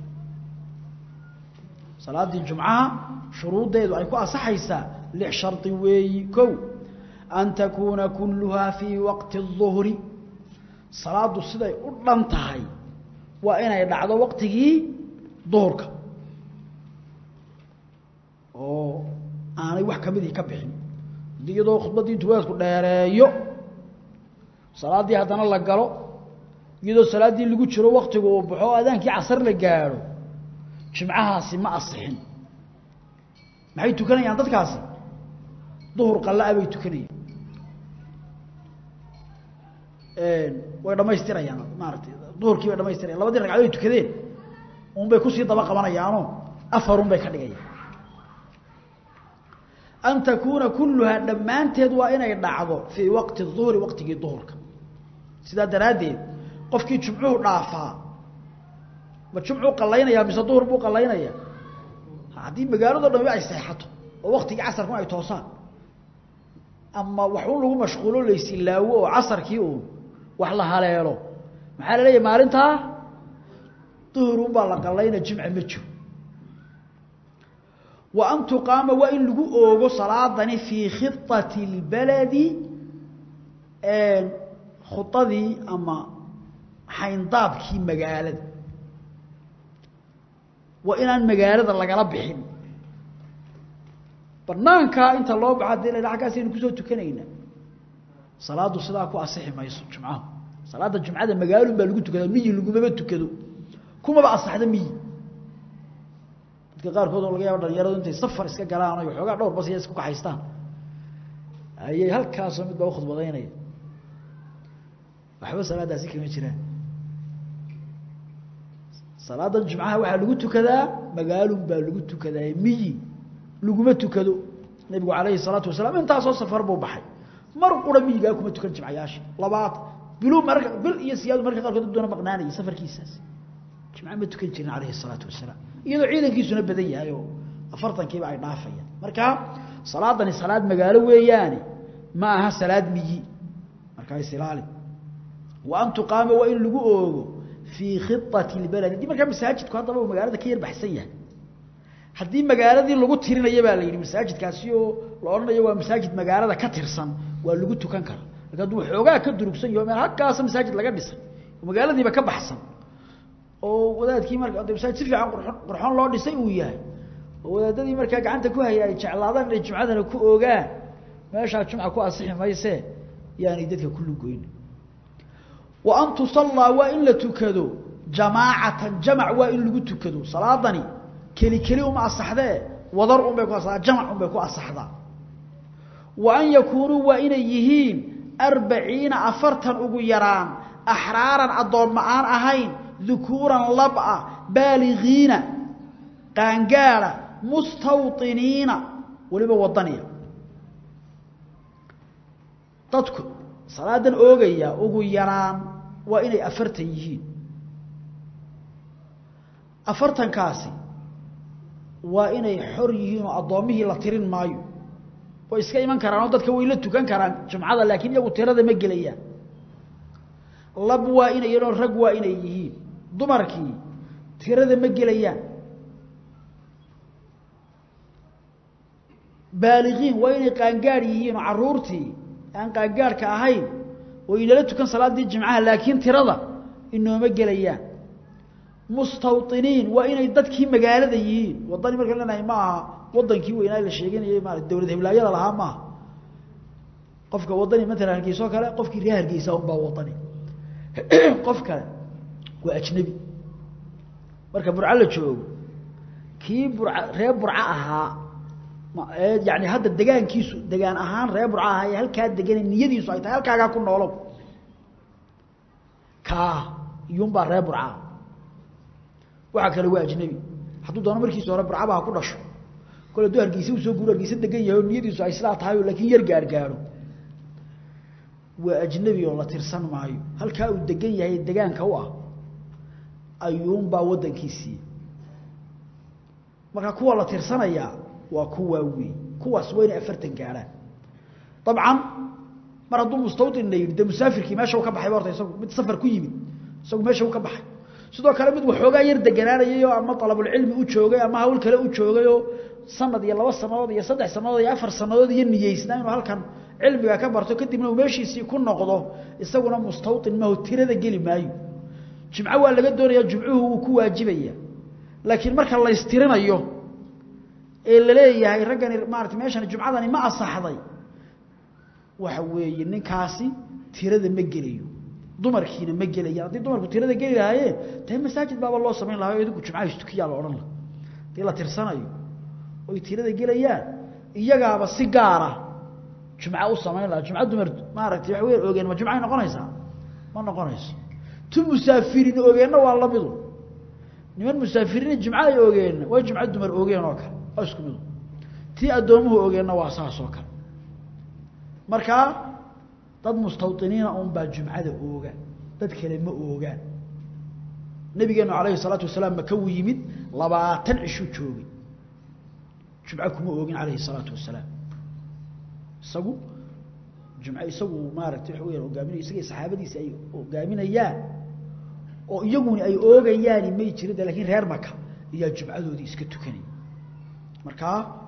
صلاة الجمعة شروط ديدو أي كو أصحيسا لح شرط ويكو أن تكون كلها في وقت الظهر صلاة الصلاة أردن تهي وإن يدعد وقته duhurka oo aanay wax kamid ka bixin iyadoo khudbadii tuwaadku dheereeyo salaadii hadana la galo iyadoo salaadii lagu jiro waqtiga uu baxo aadaankii casar la gaaro jimcahaasi ma asixin maxay tukanayaan dadkaasi duhur qalla ay tukanayaan way dhamaystirayaan maartay duhurkii way dhamaystirayaan labadii ragcadood ay tukadeen bay ku sii daba qabanayaan afarun bay ka dhigayaan an takuna kullaha dhamaanteed waa inay dhacdo fi waqti dhuhri waqtigii duhurka sida daraadeed qofkii jumcuhu dhaafaa ma jumcu qalaynaya mise duhur buu qalaynaya hadii magaalada dhan ay seexato oo waqtigii casarku ay toosaan ama waxuu lagu mashquulo leeysilaawo oo casarkii uu wax la haleelo maxaa la leeyahay maalinta duhurun baa la qalayna jimca ma jiro wa an tuqama wa in lagu oogo salaadani fi khitati albaladi khutadii ama hayndaabkii magaalada wa inaan magaalada lagala bixin barnaanka inta loo baxay ilaa halkaas inuu ku soo tukanayna salaadu sidaa ku asixi mayso jumcaha salaada jumcada magaalada baa lagu tukadaa miyi lagu ma tukado kuma ba asaxda miyi dadka qaar kood oo laga yaabo dhalinyaradu intay safar iska galaan oo xoogaa dhowr bas isku kaxaystaan ayay halkaas mid baa khudbadaynay waxba salaadaasi kama jiraan salaada jumcaha waxa lagu tukadaa magaalada baa lagu tukadaa miyi laguma tukado nabigu kaleey salaatu wasalaam inta soo safar buu baxay mar qura miyiga kuma tukan jimcayaasha labaad bilu marka bil iyo siyaad marka qaarkood doona maqnaanay safarkiisaas jimca ma tukan jirin kaleey salaatu wasalaam iyadoo ciidankiisuna badan yahay oo afartankiiba ay dhaafayaan marka salaadani salaad magaalo weeyaan ma aha salaad miyi marka ay silaali wa an tuqama wa in lagu oogo fi khitati albalad di marka masaajidku hadaba magaalada ka yar baxsan yahay hadii magaaladii lagu tirinayo baa la yiri masaajidkaasi oo la oranayo waa masaajid magaalada ka tirsan waa lagu tukan kara laga duu xoogaa ka durugsan iyo meel halkaas masaajid laga dhisay magaaladiiba ka baxsan oo wadaadkii marka masaajid si fiican qurxoon loo dhisay uu yahay oo wadaadadii marka gacanta ku hayay jeclaadaan inay jumcadana ku oogaan meesha jumca ku asixi mayse yaani dadka kullu goyn wa an tusalla wa in la tukado jamaa'atan jama' wa in lagu tukado salaadani keli uma asaxdee wadar bay ku asaxdaa jamac bay ku asaxdaa wa an yakunu wa inayhiin 40 afartan ugu yaraan ahraaran adoon aan ahayn dhukuran lab'a balighiina qaangaara mustawtiniina waliba wadaniya dadku salaadan oogaya ugu yaraan waa inay afartan yihiin afartan kaasi waa inay xor yihiin oo adoomihii la tirin maayo oo iska iman karaan oo dadka way la tukan karaan jumcada laakiin iyagu tirada ma gelayaan lab waa inay iyo rag waa inay yihiin dumarkii tirada ma gelayaan baaligiin waa inay qaangaar yihiin oo caruurtii aan qaangaarka ahayn oo inala tukan salaadii jumcaha laakiin tirada inooma gelayaan mustawtiniin waa inay dadkii magaalada yihiin wadani marka leenahay ma aha wadankii weynaa la sheeganayay ma dawlad heblaayada lahaa ma qofka wadani mesela Hargeysa kale qofkii reer Hargeysa un baa wadani qof kale waa ajnabi marka burca la joogo kii reer burca ahaa يعني هذا الدجان كيسو دجان أهان رأي برعاها هل كان دجان نيدي صايت هل كان كون نولب كا يوم برأي برعاه وعكر واجب نبي حطوا دهنا مركي صار برعاه بها كلش كل ده هرجيسي وسوق هرجيسي دجان يهون نيدي صايت سلاط هاي ولكن يرجع رجعوا وأجنبي والله ترسن معي هل كان الدجان هي الدجان كوا أيوم بعود كيسي ما كوا الله ترسن يا وكواوي كواس وين أفرتن كعلا طبعا مرضو مستوطن اللي يريد مسافر كي ماشي وكبح يورته يسوق بتسافر كويمي يسوق ماشي وكبح sidoo kale mid waxooga yar deganaanayo ama talabul cilmi u joogay ama hawl kale u joogayo sanad iyo 2 sanadood iyo 3 sanadood iyo 4 sanadood iyo niyeysnaa inuu halkan cilmiga ka barto kadibna uu meeshiisii ku noqdo isaguna mustawtin ma uu tirada gali maayo jimco waa laga doonayaa jimcuhu uu ku waajibaya laakiin marka la istirinayo ee la leeyahay raggan maartay meeshan jumcadani ma asaxday waxa weeye ninkaasi tirada ma gelayo dumarkiina ma gelayaan hadii dumarku tirada geli lahaayeen tay masaajid baaba loo sameyn lahaa iyagu jumcada istukiyaa la oran lahaa tii la tirsanayo oo tirada gelayaan iyagaaba si gaar ah jumca u sameyn lahaa jumcada dumar maartay wax weyn oogeen ma jumcay noqonaysaa ma noqonayso tu musaafirin oogeenna waa la mid niman musaafirin jumca ay oogeen way jumcada dumar oogeen oo kale oo isku mid tii adoomuhu oogeenna waa saas oo kale marka dad mustawtiniina baa jumcada ooga dad kale ma oogaan nabigeenu kaleey salaatu wasalaam ma ka yimid 20 cisho joogay jumca kuma oogin kaleey salaatu wasalaam isagu maaragtay wax weyn hogaaminay isagii saxaabadiisa ay hogaaminayaan oo iyaguna ay oogayaan ma jirin laakiin reer Makka iyo jumcadoodii iska tukanay marka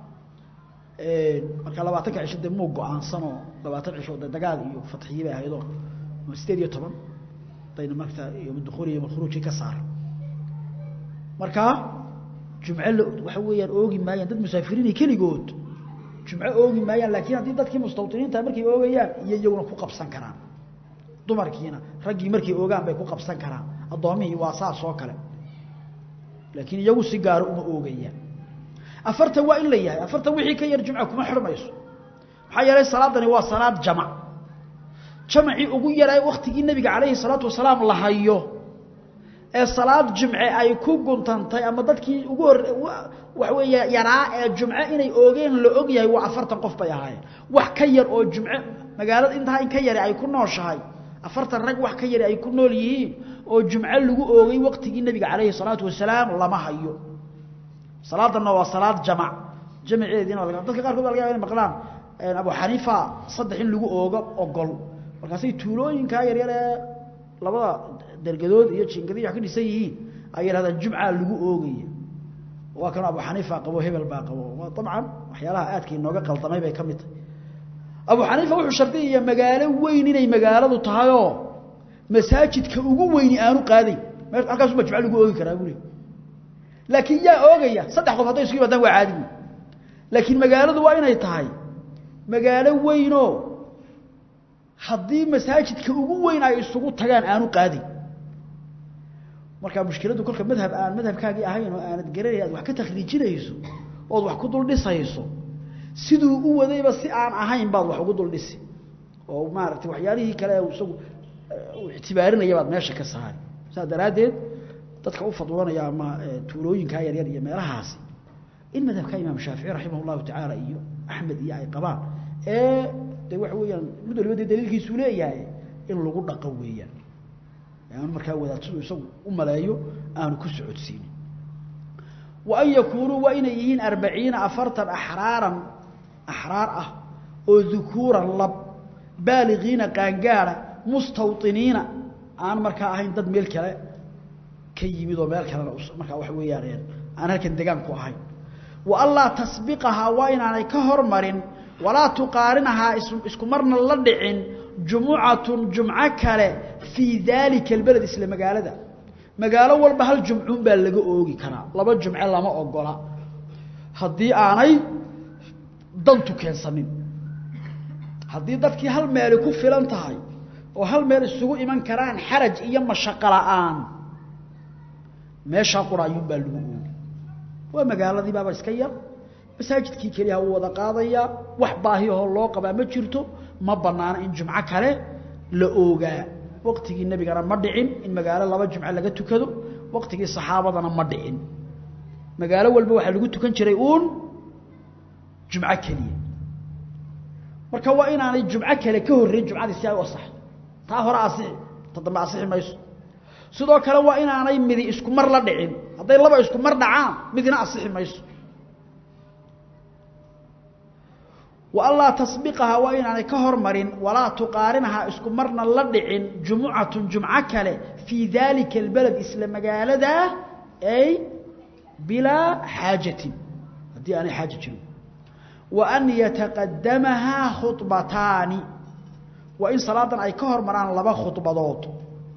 20 cisho dib mu go'aansano 20 cisho dagaal iyo fatxiye bay ahaydoo 18 bayna marka iyo dukhul iyo khuruuji ka saar marka jumca waxa weeyaan oogi maayaan dad musaafiriin kaligood jumca oogi maayaan laakiin hadii dadkii mustawtiniinta markay oogayaan iyaguna ku qabsan karaan dumarkiina ragii markay oogaan bay ku qabsan karaan adoomihii waa saas oo kale laakiin iyagu si gaar uma oogayaan afarta waa in la yahay afarta wixii ka yar jumca kuma xirmayso waxa yeelay salaadani waa salaad jamci ugu yaray waqtigii nabiga kaleey salaatu wasalaam la hayo ee salaad jumce ay ku guntantay ama dadkii ugu wax weeye yaraa ee jumce inay oogeen la og yahay waa afartan qof bay ahaayeen wax ka yar oo jumce magaalada inta in ka yar ay ku nooshahay afartan rag wax ka yar ay ku nool yihiin oo jumce lagu oogay waqtigii nabiga kaleey salaatu wasalaam lama hayo salaadana waa salaad jamceedina dadka qaar kood laga yaabaa maqlaan Abu Hanifa saddex in lagu oogo ogol markaasay tuulooyinka yar yar ee labada dargadood iyo jiingadiyo wax ka dhisan yihiin ay yiraahdaan jumca lagu oogay waa kan Abu Hanifa qabo hebel baa qabo طبعا waxyaalaha aadkii nooga qaldamay bay kamid tahay Abu Hanifa wuxuu shartiyay magaalo weyn inay magaaladu tahay oo masaajidka ugu weyn aanu qaaday halkaas ma jumca lagu oogi karaa guri laakiin yaa oogaya saddex qof haday isku yimaadaan waa caadi laakiin magaaladu waa inay tahay magaalo weyn oo hadii masaajidka ugu weyn ay isugu tagaan aanu qaadin marka mushkiladu kulka madhabkaagi ahayn oo aanad gareeyay aad wax ka takhriijinayso oo wax ku dul dhisayso sidoo u wadayba si aan ahayn baad wax ugu dul dhisi oo maartay waxyaalihii kale isagu ictibaarinaya baad meesha ka saari saadaradeed dadka u fadwanaya ama tuulooyinka yar yar iyo meelahaas in madhabka Imaam Shaafici rahimahullahu ta'ala iyo Ahmed iyo ay qabaan de wax weeyaan mid waliba daliilkiisu leeyahay in lagu dhaqo weeyaan yani marka wadaadku isagu u maleeyo aan ku socodsiin wa ay yakunu wa inayhin 40 afartan ahraar oo dhukuran lab baaligiina qaangaara mustawtiniina aan marka ahayn dad meel kale ka yimid oo meel kale marka wax weeyaan aan halkan deegaan ku ahayn wa alla tasbiqaha wa inaanay ka hormarin ولا تقارنها اسكو مرنا لا دحين جمعه كله في ذلك البلد اسلام مغالده walba hal jumcuun baa laga oogi karaa laba jumce lama ogola hadii aanay dantu keensanin hadii dadkii hal meel ku filan tahay oo hal meel isugu iman karaan xaraj iyo mashaqo la'aan meesha quraayun baa lagu oogi waa magaaladii baaba iska yar masaajidkii kaliya uu wada qaadaya wax baahiyo loo qaba ma jirto ma banaana in jumca kale la oogaa waqtigii nabigana ma dhicin in magaalo laba jumca laga tukado waqtigii saxaabadana ma dhicin magaalo walba waxa lagu tukan jiray jumca kaliya marka waa inaanay jumca kale ka horreyn jumcadii si ay u sax taa hore asix tadama asix mayso sidoo kale waa inaanay midi isku mar la dhicin haday laba isku mar dhacaan midina asix mayso والله تسبقها وإن أنا كهر مرين ولا تقارنها اسكو مرنا لدعين جمعة كله في ذلك البلد إسلام مقالة ده أي بلا حاجة هذه أنا حاجة جنو وأن يتقدمها خطبتان وإن صلاة أي كهر مران لبا خطبات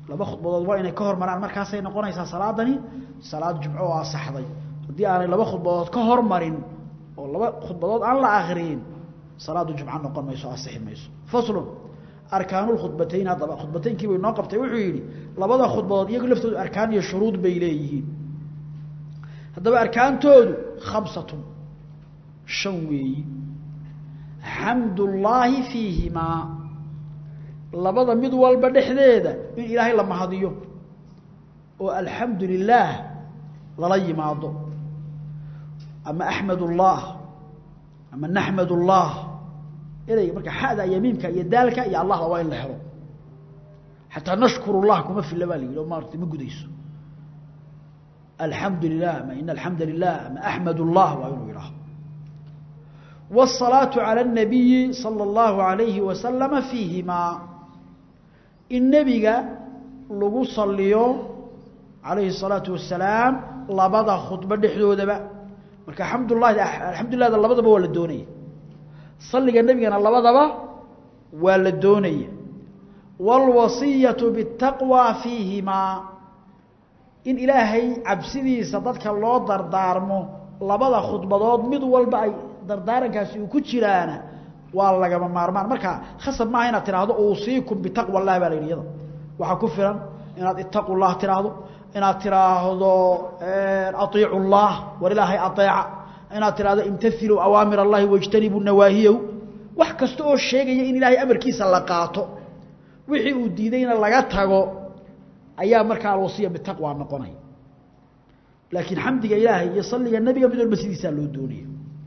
laba khudbadood waa inay ka hormaraan markaas ay noqonaysaa salaadani salaad jumco oo saxday hadii aanay laba khudbadood ka hormarin oo laba khudbadood aan la akhriin salaadu jumco noqon mayso asixi mayso faslu arkaanul khudbatayn hada khudbataynkii way noo qabtay wuxuu yiri labada khudbadood iyagu laftoodu arkaan iyo shuruud bay leeyihiin hadaba arkaantoodu khamsatun shawi hamdulillahi fiihima labada mid walba dhexdeeda in ilaahay la mahadiyo oo alhamdulillah la yimaado ama ahmadullah ama nahmadullah إلى مركا حدا يمينك يدالك يا الله وين لهرو حتى نشكر الله كما في اللبالي لو ما مقديس الحمد لله ما إن الحمد لله ما أحمد الله وينه والصلاة على النبي صلى الله عليه وسلم فيهما النبي لغو صليو عليه الصلاة والسلام لبدا خطبة حدود بقى مركا الحمد لله هذا لبدا بو ولا دوني صلي النبي أن الله وضبه والدونية والوصية بالتقوى فيهما إن إلهي عبسدي صدتك الله دردارمو لبدا خطبضات مد والبعي دردارن كاسي وكجيرانا والله كما مارمان marka khasab ma ayna tiraahdo uusiikum bitaqwa allah baa leeyahay waxa ku filan inaad ittaqu allah tiraahdo inaad tiraahdo atii'u allah walillahi atii'a inaad tiraahdo imtathilu awaamir allah wajtanibu nawaahiyahu wax kasto oo sheegaya in ilaahay amarkiisa la qaato wixii uu diidayna laga tago ayaa markaa wasiya bitaqwa noqonay laakiin xamdiga ilaahay iyo salliga nabiga mid walba sidiisa loo doonay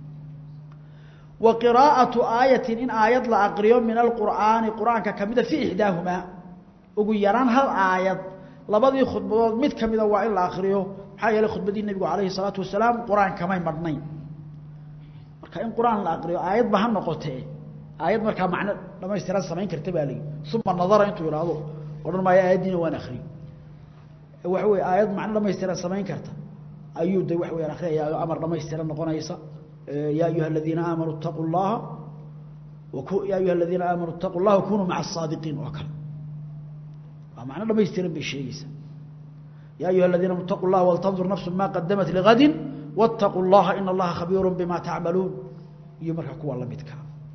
وقراءة آية إن آيات لا أقريو من القرآن قرآن كمدة في إحداهما وقيران هل آيات لبضي خطبات مد كمدة وإن لا أقريو حاجة لخطبة النبي عليه الصلاة والسلام قرآن كمان مرنين مركا إن قرآن لا أقريو آيات بهم نقطة آيات مركا معنى لما يستران سمعين كرتبها لي ثم النظر أنتو يرادو ورن ما يأيدين وأنا أخري وحوي آيات معنى لما يستران سمعين كرتبها أيود دي وحوي أنا أخري يا أمر لما يستران نقونا يسا يا أيها الذين آمنوا اتقوا الله يا أيها الذين آمنوا اتقوا الله وكونوا مع الصادقين وكل معنى لما يسترن بالشيء يا أيها الذين اتقوا الله ولتنظر نفس ما قدمت لغد واتقوا الله إن الله خبير بما تعملون يمركوا الله متك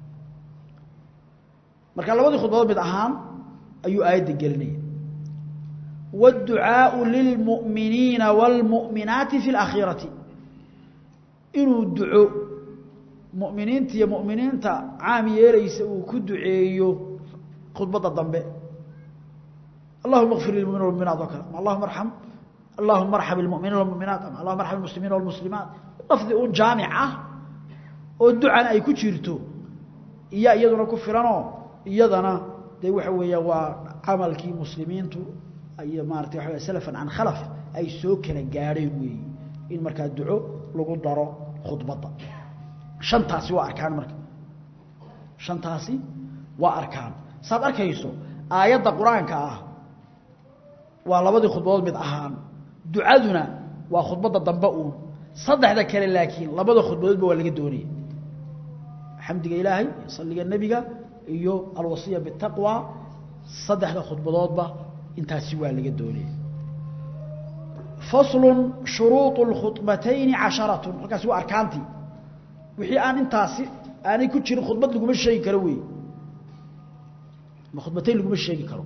مركا لبدي خطبه mid ahaan ayu aayad gelinay والدعاء للمؤمنين والمؤمنات في الآخرة إنه الدعاء مؤمنين تي مؤمنين تا عام يريس وكدعيو خطبة الضنباء اللهم اغفر للمؤمنين والمؤمنات وكذا اللهم ارحم المؤمنين والمؤمنات اللهم ارحم المسلمين والمسلمات لفظ جامعة والدعاء أي كجيرتو إيا يدنا كفرانو إيادنا دي وحوية وعملكي مسلمين تو أي مارتي وحوية سلفا عن خلف أي سوكنا قاريوي إن مركا الدعاء لغو دارو خطبة شنتاسي وأركان مركا شنتاسي وأركان صاد أركيسو آيات القرآن كآه ولبدي خطبات مد أهان دعادنا وخطبة الضنباؤون صدح ذاك لكن لبدي خطبات بوالك الدوري حمد إلهي صلى النبي إيو الوصية بالتقوى صدح ذاك خطبات با انتاسي والك الدوري فصل شروط الخطبتين 10 markaas waa arkaanti wixii aan intaasi aanay ku jirin khudbad lagu ma sheegi karo way ma khudbatayn lagu ma sheegi karo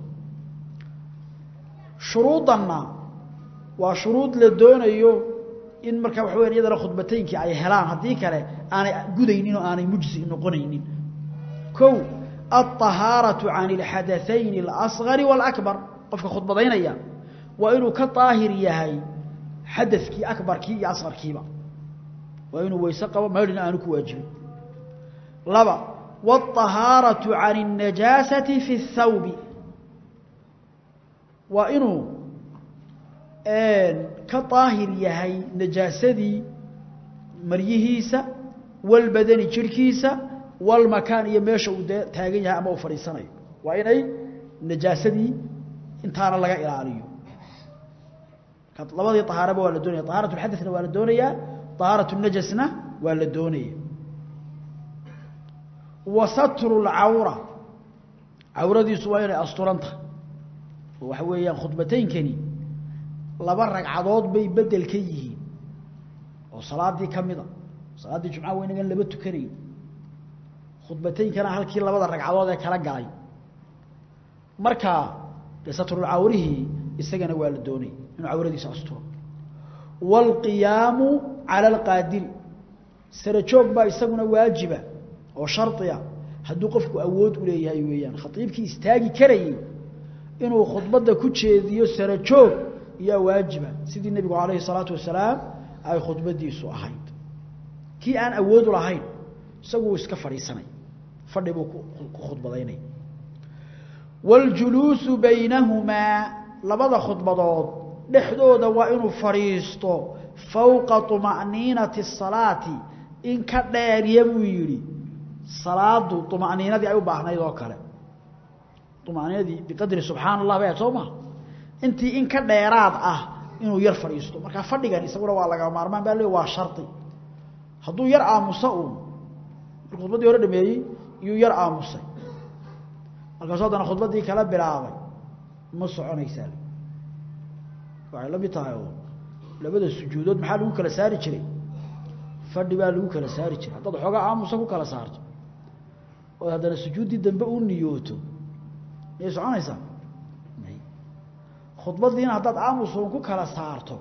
shuruudana waa shuruud la doonayo in marka wax weyn iyada khudbataynkii ay helaan hadii kale aanay gudaynin oo aanay mujzi noqonaynin kow at-taharatu 'an al-hadathayn al-asghar wal-akbar qofka khudbadaynaya waa inuu ka taahir yahay حدثكي أكبر كي أصغر كيبا وإنه ويسقب ما يريد أن يكواجب لبا والطهارة عن النجاسة في الثوب وإنه كطاهر يهي نجاسة مريهيسة والبدن شركيسة والمكان يميشو تاقينها أما فريساني وإنه نجاسة انتهانا لغا إلى عليه لبدي طهارة ولا دونية طهارة الحدث ولا دونية طهارة النجسنا ولا دونية وستر العورة عورة دي سوينة أسطرنتها waxa weeyaan khudbataynkani laba ragcadood bay bedel ka yihiin oo salaadii kamida salaadii jumca weynagan laba tukanay khudbataynkana halkii labada ragcadood ee kala galay marka satrul awrihi isagana waa la doonay inuu awradiisa asturo wal qiyamu ala al qadir sarajoog ba isaguna waajiba oo shartiya haduu qofku awood u leeyahay weeyaan khatiibkii istaagi karayay inuu khudbada ku jeediyo sarajoog ya waajiba sidii nabiga kaleey salaatu wasalaam ay khudbadiisu ahayd kii aan awood u lahayn isagu iska fariisanay fadhi buu ku khudbadaynay wal julus baynahuma labada khudbadood dhexdooda waa inuu fariisto fawqa tuma'ninati as-salati in ka dheeriya buu yiri salaadu tuma'ninadii ay u baahnayd oo kale tuma'ninadii biqadri subhanallah baa tooma intii in ka dheeraad ah inuu yar fariisto marka fadhigan isaguna waa laga maarmaan baa leeyahay waa sharti haduu yar aamusa uu khudbadii hore dhameeyay iyo yar aamusay marka soodana khudbadii kala bilaabay ma soconaysaa waxa la bitahay labada sujuudood maxaa lagu kala saari jiray fadhi baa lagu kala saari jiray dad xoga aamusa ku kala saarto oo hadana sujuudi dambe uu niyooto ee soconaysaa khudbadiina hadad aamuso ku kala saarto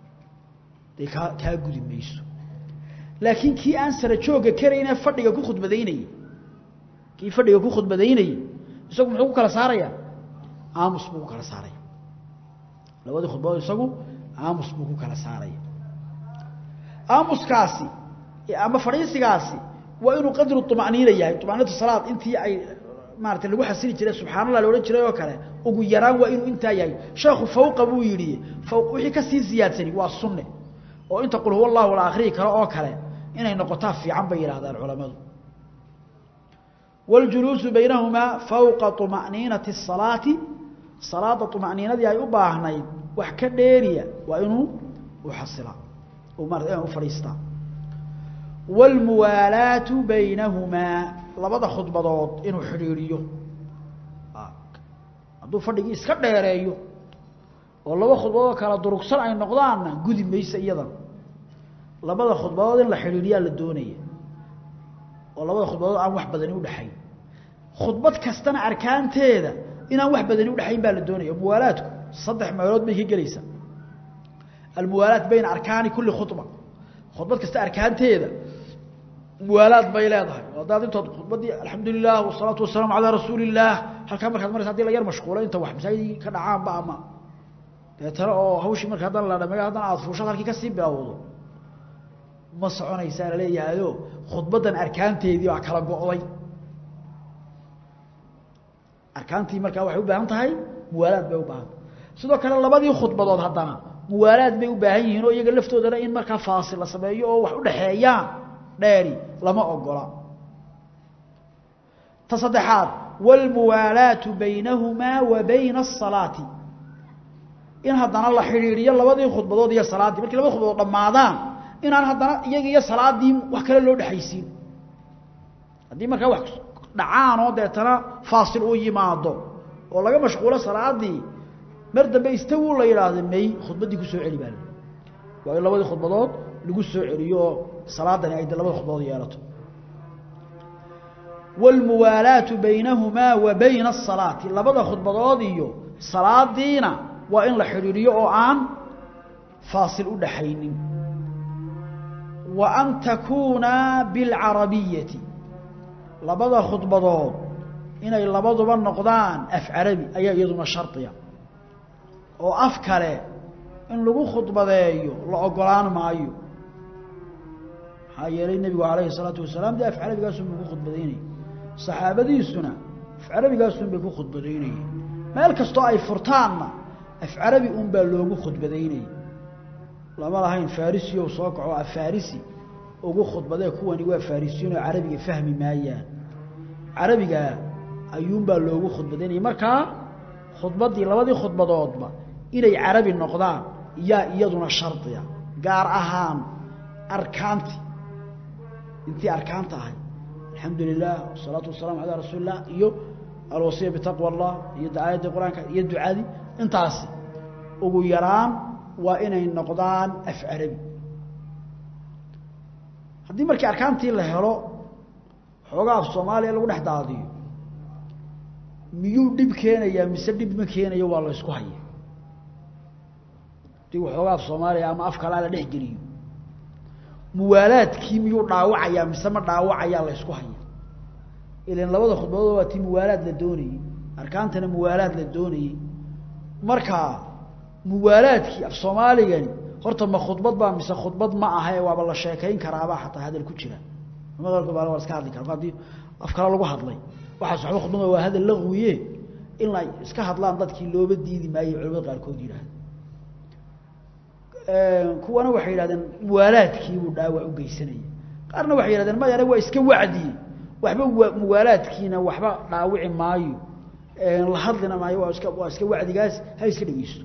ka gudi mayso laakiin kii aan sara jooga kareyna fadhiga ku khudbadaynay kii fadhiga ku khudbadaynay isagu muxuu ku kala saaraya aamus buu ku kala saaraya labada khudbado isagu aamus buu ku kala saaraya aamuskaasi ama fariisigaasi waa inuu qadru tuma'niina yahay tuma'niinatu salaad intii ay maartay lagu xasili jiray subhanallah loo jiray oo kale ugu yaraan waa inuu inta yahay sheekhu fawqa buu yiri fawq wixii ka sii ziyaadsani waa sunne oo inta qul huwallahu wal akhiri kale oo kale inay noqotaa fiican bay yiraahdaan culimadu wal julus baynahuma fawqa tuma'ninati as-salati salada tuma'ninadii ay u baahnayd wax ka dheeriya waa inuu u xasila oo markaa u fariista wal muwalatu baynahuma labada khudbadood inuu xiriiriyo haduu fadhigi iska dheereeyo oo laba khudbadood kala durugsan ay noqdaan gudi maysa iyada labada khudbadood in la xiriiriyo la doonaya oo labada khudbadood aan wax badan u dhaxay khudbad kastana arkaanteeda inaan wax badan u dhaxayn baa la doonaya muwalaadku saddex meelood bay ka galaysaa almuwalaat bayna arkaani kulli khutba khudbad kasta arkaanteeda muwalaad bay leedahay wadaad inta khudbadii alxamdulillah wassalatu wassalamu ala rasuulillah halka markaad maraysaa hadii la yar mashquulay inta wax masaajid ka dhacaan ba ama tara oo hawshi marka hadan la dhameeyo hadan aad fuushad halkii ka sii bilaawdo ma soconaysaa la leeyahay khudbadan arkaanteedii waa kala go'day arkaantii marka waxay u baahan tahay muwalaad bay u baahan sidoo kale labadii khudbadood hadana muwalaad bay u baahan yihiin oo iyaga laftoodana in marka faasil la sameeyo oo wax u dhaxeeyaan dheeri lama ogola tasaddexaad wal muwalaatu baynahuma wa bayna as-salati in hadana la xiriiriyo labadii khudbadood iyo salaadii markii laba khudbadood dhamaadaan inaan hadana iyaga iyo salaadii wax kale loo dhaxaysiin hadii marka wax dhacaan oo deetana faasil u yimaado oo laga mashquulo salaadii mar dambe istawu la yiraahdo may khudbadii ku soo celi baa waa labadii khudbadood lagu soo celiyo salaadani ay labada khudbadood yeelato wal muwalaatu baynahuma wa bayna as-salati labada khudbadood iyo salaadiina waa in la xiriiriyo oo aan faasil u dhaxaynin wa an takuna bil arabiyyati labada khudbadood inay labaduba noqdaan af arabi ayaa iyaduna shartiya oo af kale in lagu khudbadeeyo la ogolaan maayo hayeelay nabiga kaleey salaatu wasalaam af arabigaas uu khudbadeynay saxaabadiisuna af arabigaas uu ku khudbadeynay meel kasto ay furtaanna af arabi baa loogu khudbadeynay lama lahayn farisi oo soo kaco af farisi ugu khudbadee kuwani waa farisiin oo arabiga fahmi maayaan arabiga ayuun baa loogu khudbadeynay marka khudbadii labadii khudbadoodba inay arabi noqdaan iyaduna shartiya gaar ahaan arkaanti intii arkaanta ahay alxamdulillah wassalatu wassalamu ala rasuulillah iyo alwasiya bitaqwa allah iyo ducaayada quraanka iyo ducaadi intaas ugu yaraan waa inay noqdaan af carabi haddii markii arkaantii la helo xoogaa af Soomaaliya lagu dhex daadiyo miyuu dib keenayaa mise dib ma keenayo waa la isku hayaa tii xoogaa af Soomaaliya ama af kale la dhex geliyo muwaalaadkii miyuu dhaawacayaa mise ma dhaawacayaa la isku hayaa ileen labada khudbadood waa tii muwaalaad la doonayay arkaantana muwaalaad la doonayay marka muwaalaadkii af Soomaaligani horta ma khudbad baa mise khudbad ma aha ee waaba la sheekayn karaaba xataa hadal ku jira madalku baa la iska hadli karaa hadii af kale lagu hadlay waxa saxbo khudbada waa hadal laqwiye in la iska hadlaan dadkii looba diidi maayay culimada qaar kood yiraahdeen kuwana waxay yiraahdeen muwaalaadkii uu dhaawac u geysanayay qaarna waxay yiraahdeen ma yana waa iska wacdi waxba muwaalaadkiina waxba dhaawici maayo la hadlina maayo waa iska wacdigaas hay iska dhigeysto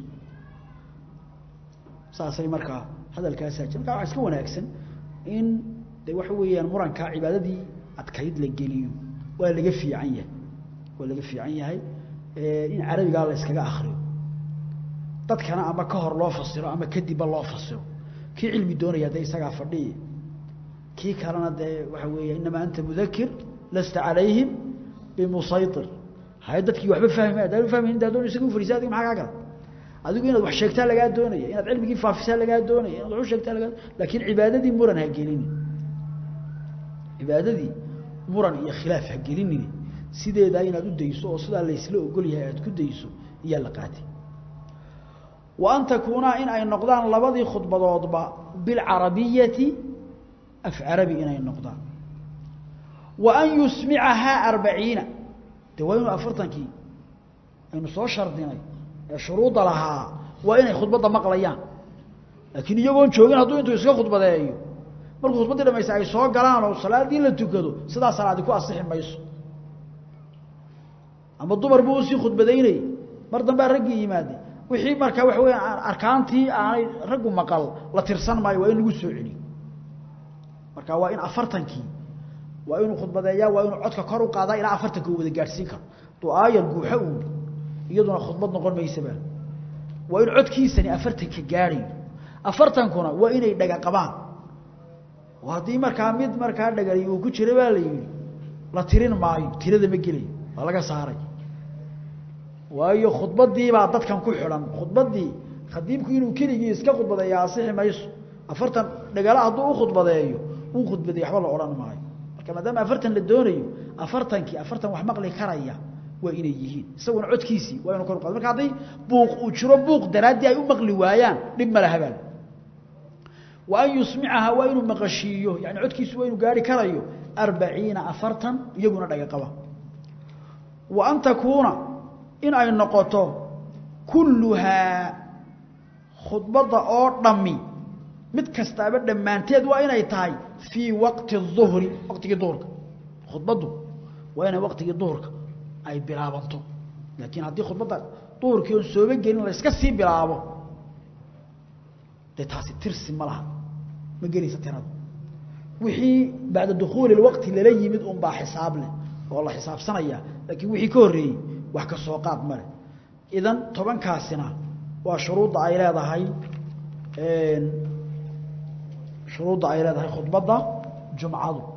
saasay markaa hadalkaas ajirka waxa iska wanaagsan in de waxa weeyaan muranka cibaadadii adkayd la geliyo waa laga fiican yahay in carabiga la iskaga akhriyo dadkana ama ka hor loo fasiro ama kadib loo fasiro kii cilmi doonaya day isaga fadhiye kii kalena de waxa weeyaan inama anta mudhakkir lasta alayhim bimusaytir hay dadkii waxba fahmeen daadon isagu fariisaadii maxaa ka adigu inaad wax sheegtaa laga doonaya inaad cilmigii faafisaa laga doonaya inaad wax sheegtaa laga laakiin cibaadadii muran ha gelin cibaadadii muran iyo khilaaf ha gelin sideeda inaad u dayso oo sida la isla ogol yahay aad ku dayso iyo la qaati wa anta kuna in ay noqdaan labadii khudbadoodba bil arabiyati af arabi inay noqdaan wa an yusmi'aha 40 tawaynu afartankii aynu soo shardinay shuruud laha waa inay khudbada maqlayaan laakiin iyagoon joogin haduu intuu iska khudbadeeyo markuu khudbadii dhameysay ay soo galaan oo salaadii la tukado sida salaadi ku asixi mayso ama dumar buu si khudbadeynay mar dambe rag yimaade wixii marka wax weeyaan arkaantii aanay ragu maqal la tirsan maayo waa in lagu soo celiyo marka waa in afartankii waa inuu khudbadeeyaa waa inuu codka kor u qaadaa ilaa afartanka uu wada gaarsiin karo du'aayan guuxa uu iyaduna khudbad noqon maysaba waa in codkiisani afartanka gaariyo afartankuna waa inay dhaga qabaan hadii markaa mid markaa dhagay uu ku jiray baa la yiri la tirin maayo tirada ma gelay waa laga saaray waayo khudbadii baa dadkan ku xiran khudbadii khadiibku inuu kaliya iska khudbadeeyo asixi mayso afartan dhagala haduu u khudbadeeyo uu khudbadeeyo waxba la oran maayo marka maadaama afartan la doonayo afartan wax maqli karaya waa inay yihiin isaguna codkiisi waa inuu kor qaado marka hadii buuq uu jiro buuq daraadii ay u maqli waayaan dib ma laha bal wa an yusmi'aha wa inuu maqashiyo yani codkiisu waa inuu gaari karayo 40 afartan iyaguna dhaga qaba wa an takuna in ay noqoto kulluha khudbada oo dhami mid kastaaba dhamaanteed waa inay tahay fi waqti dhuhri waqtiga dhuhurka khudbadu waa inay waqtiga dhuhurka ay bilaabanto laakiin hadii khudbada dhuhurkii soo gelin la iska sii bilaabo taasi tirsi malaha ma gelaysa tirada wixii baad dukhul waqti la yimid baa xisaab leh oo la xisaabsanaya laakiin wixii ka horeeyay wax ka soo qaad male idan tobankaasina waa shuruud ay leedahay khudbada jumcadu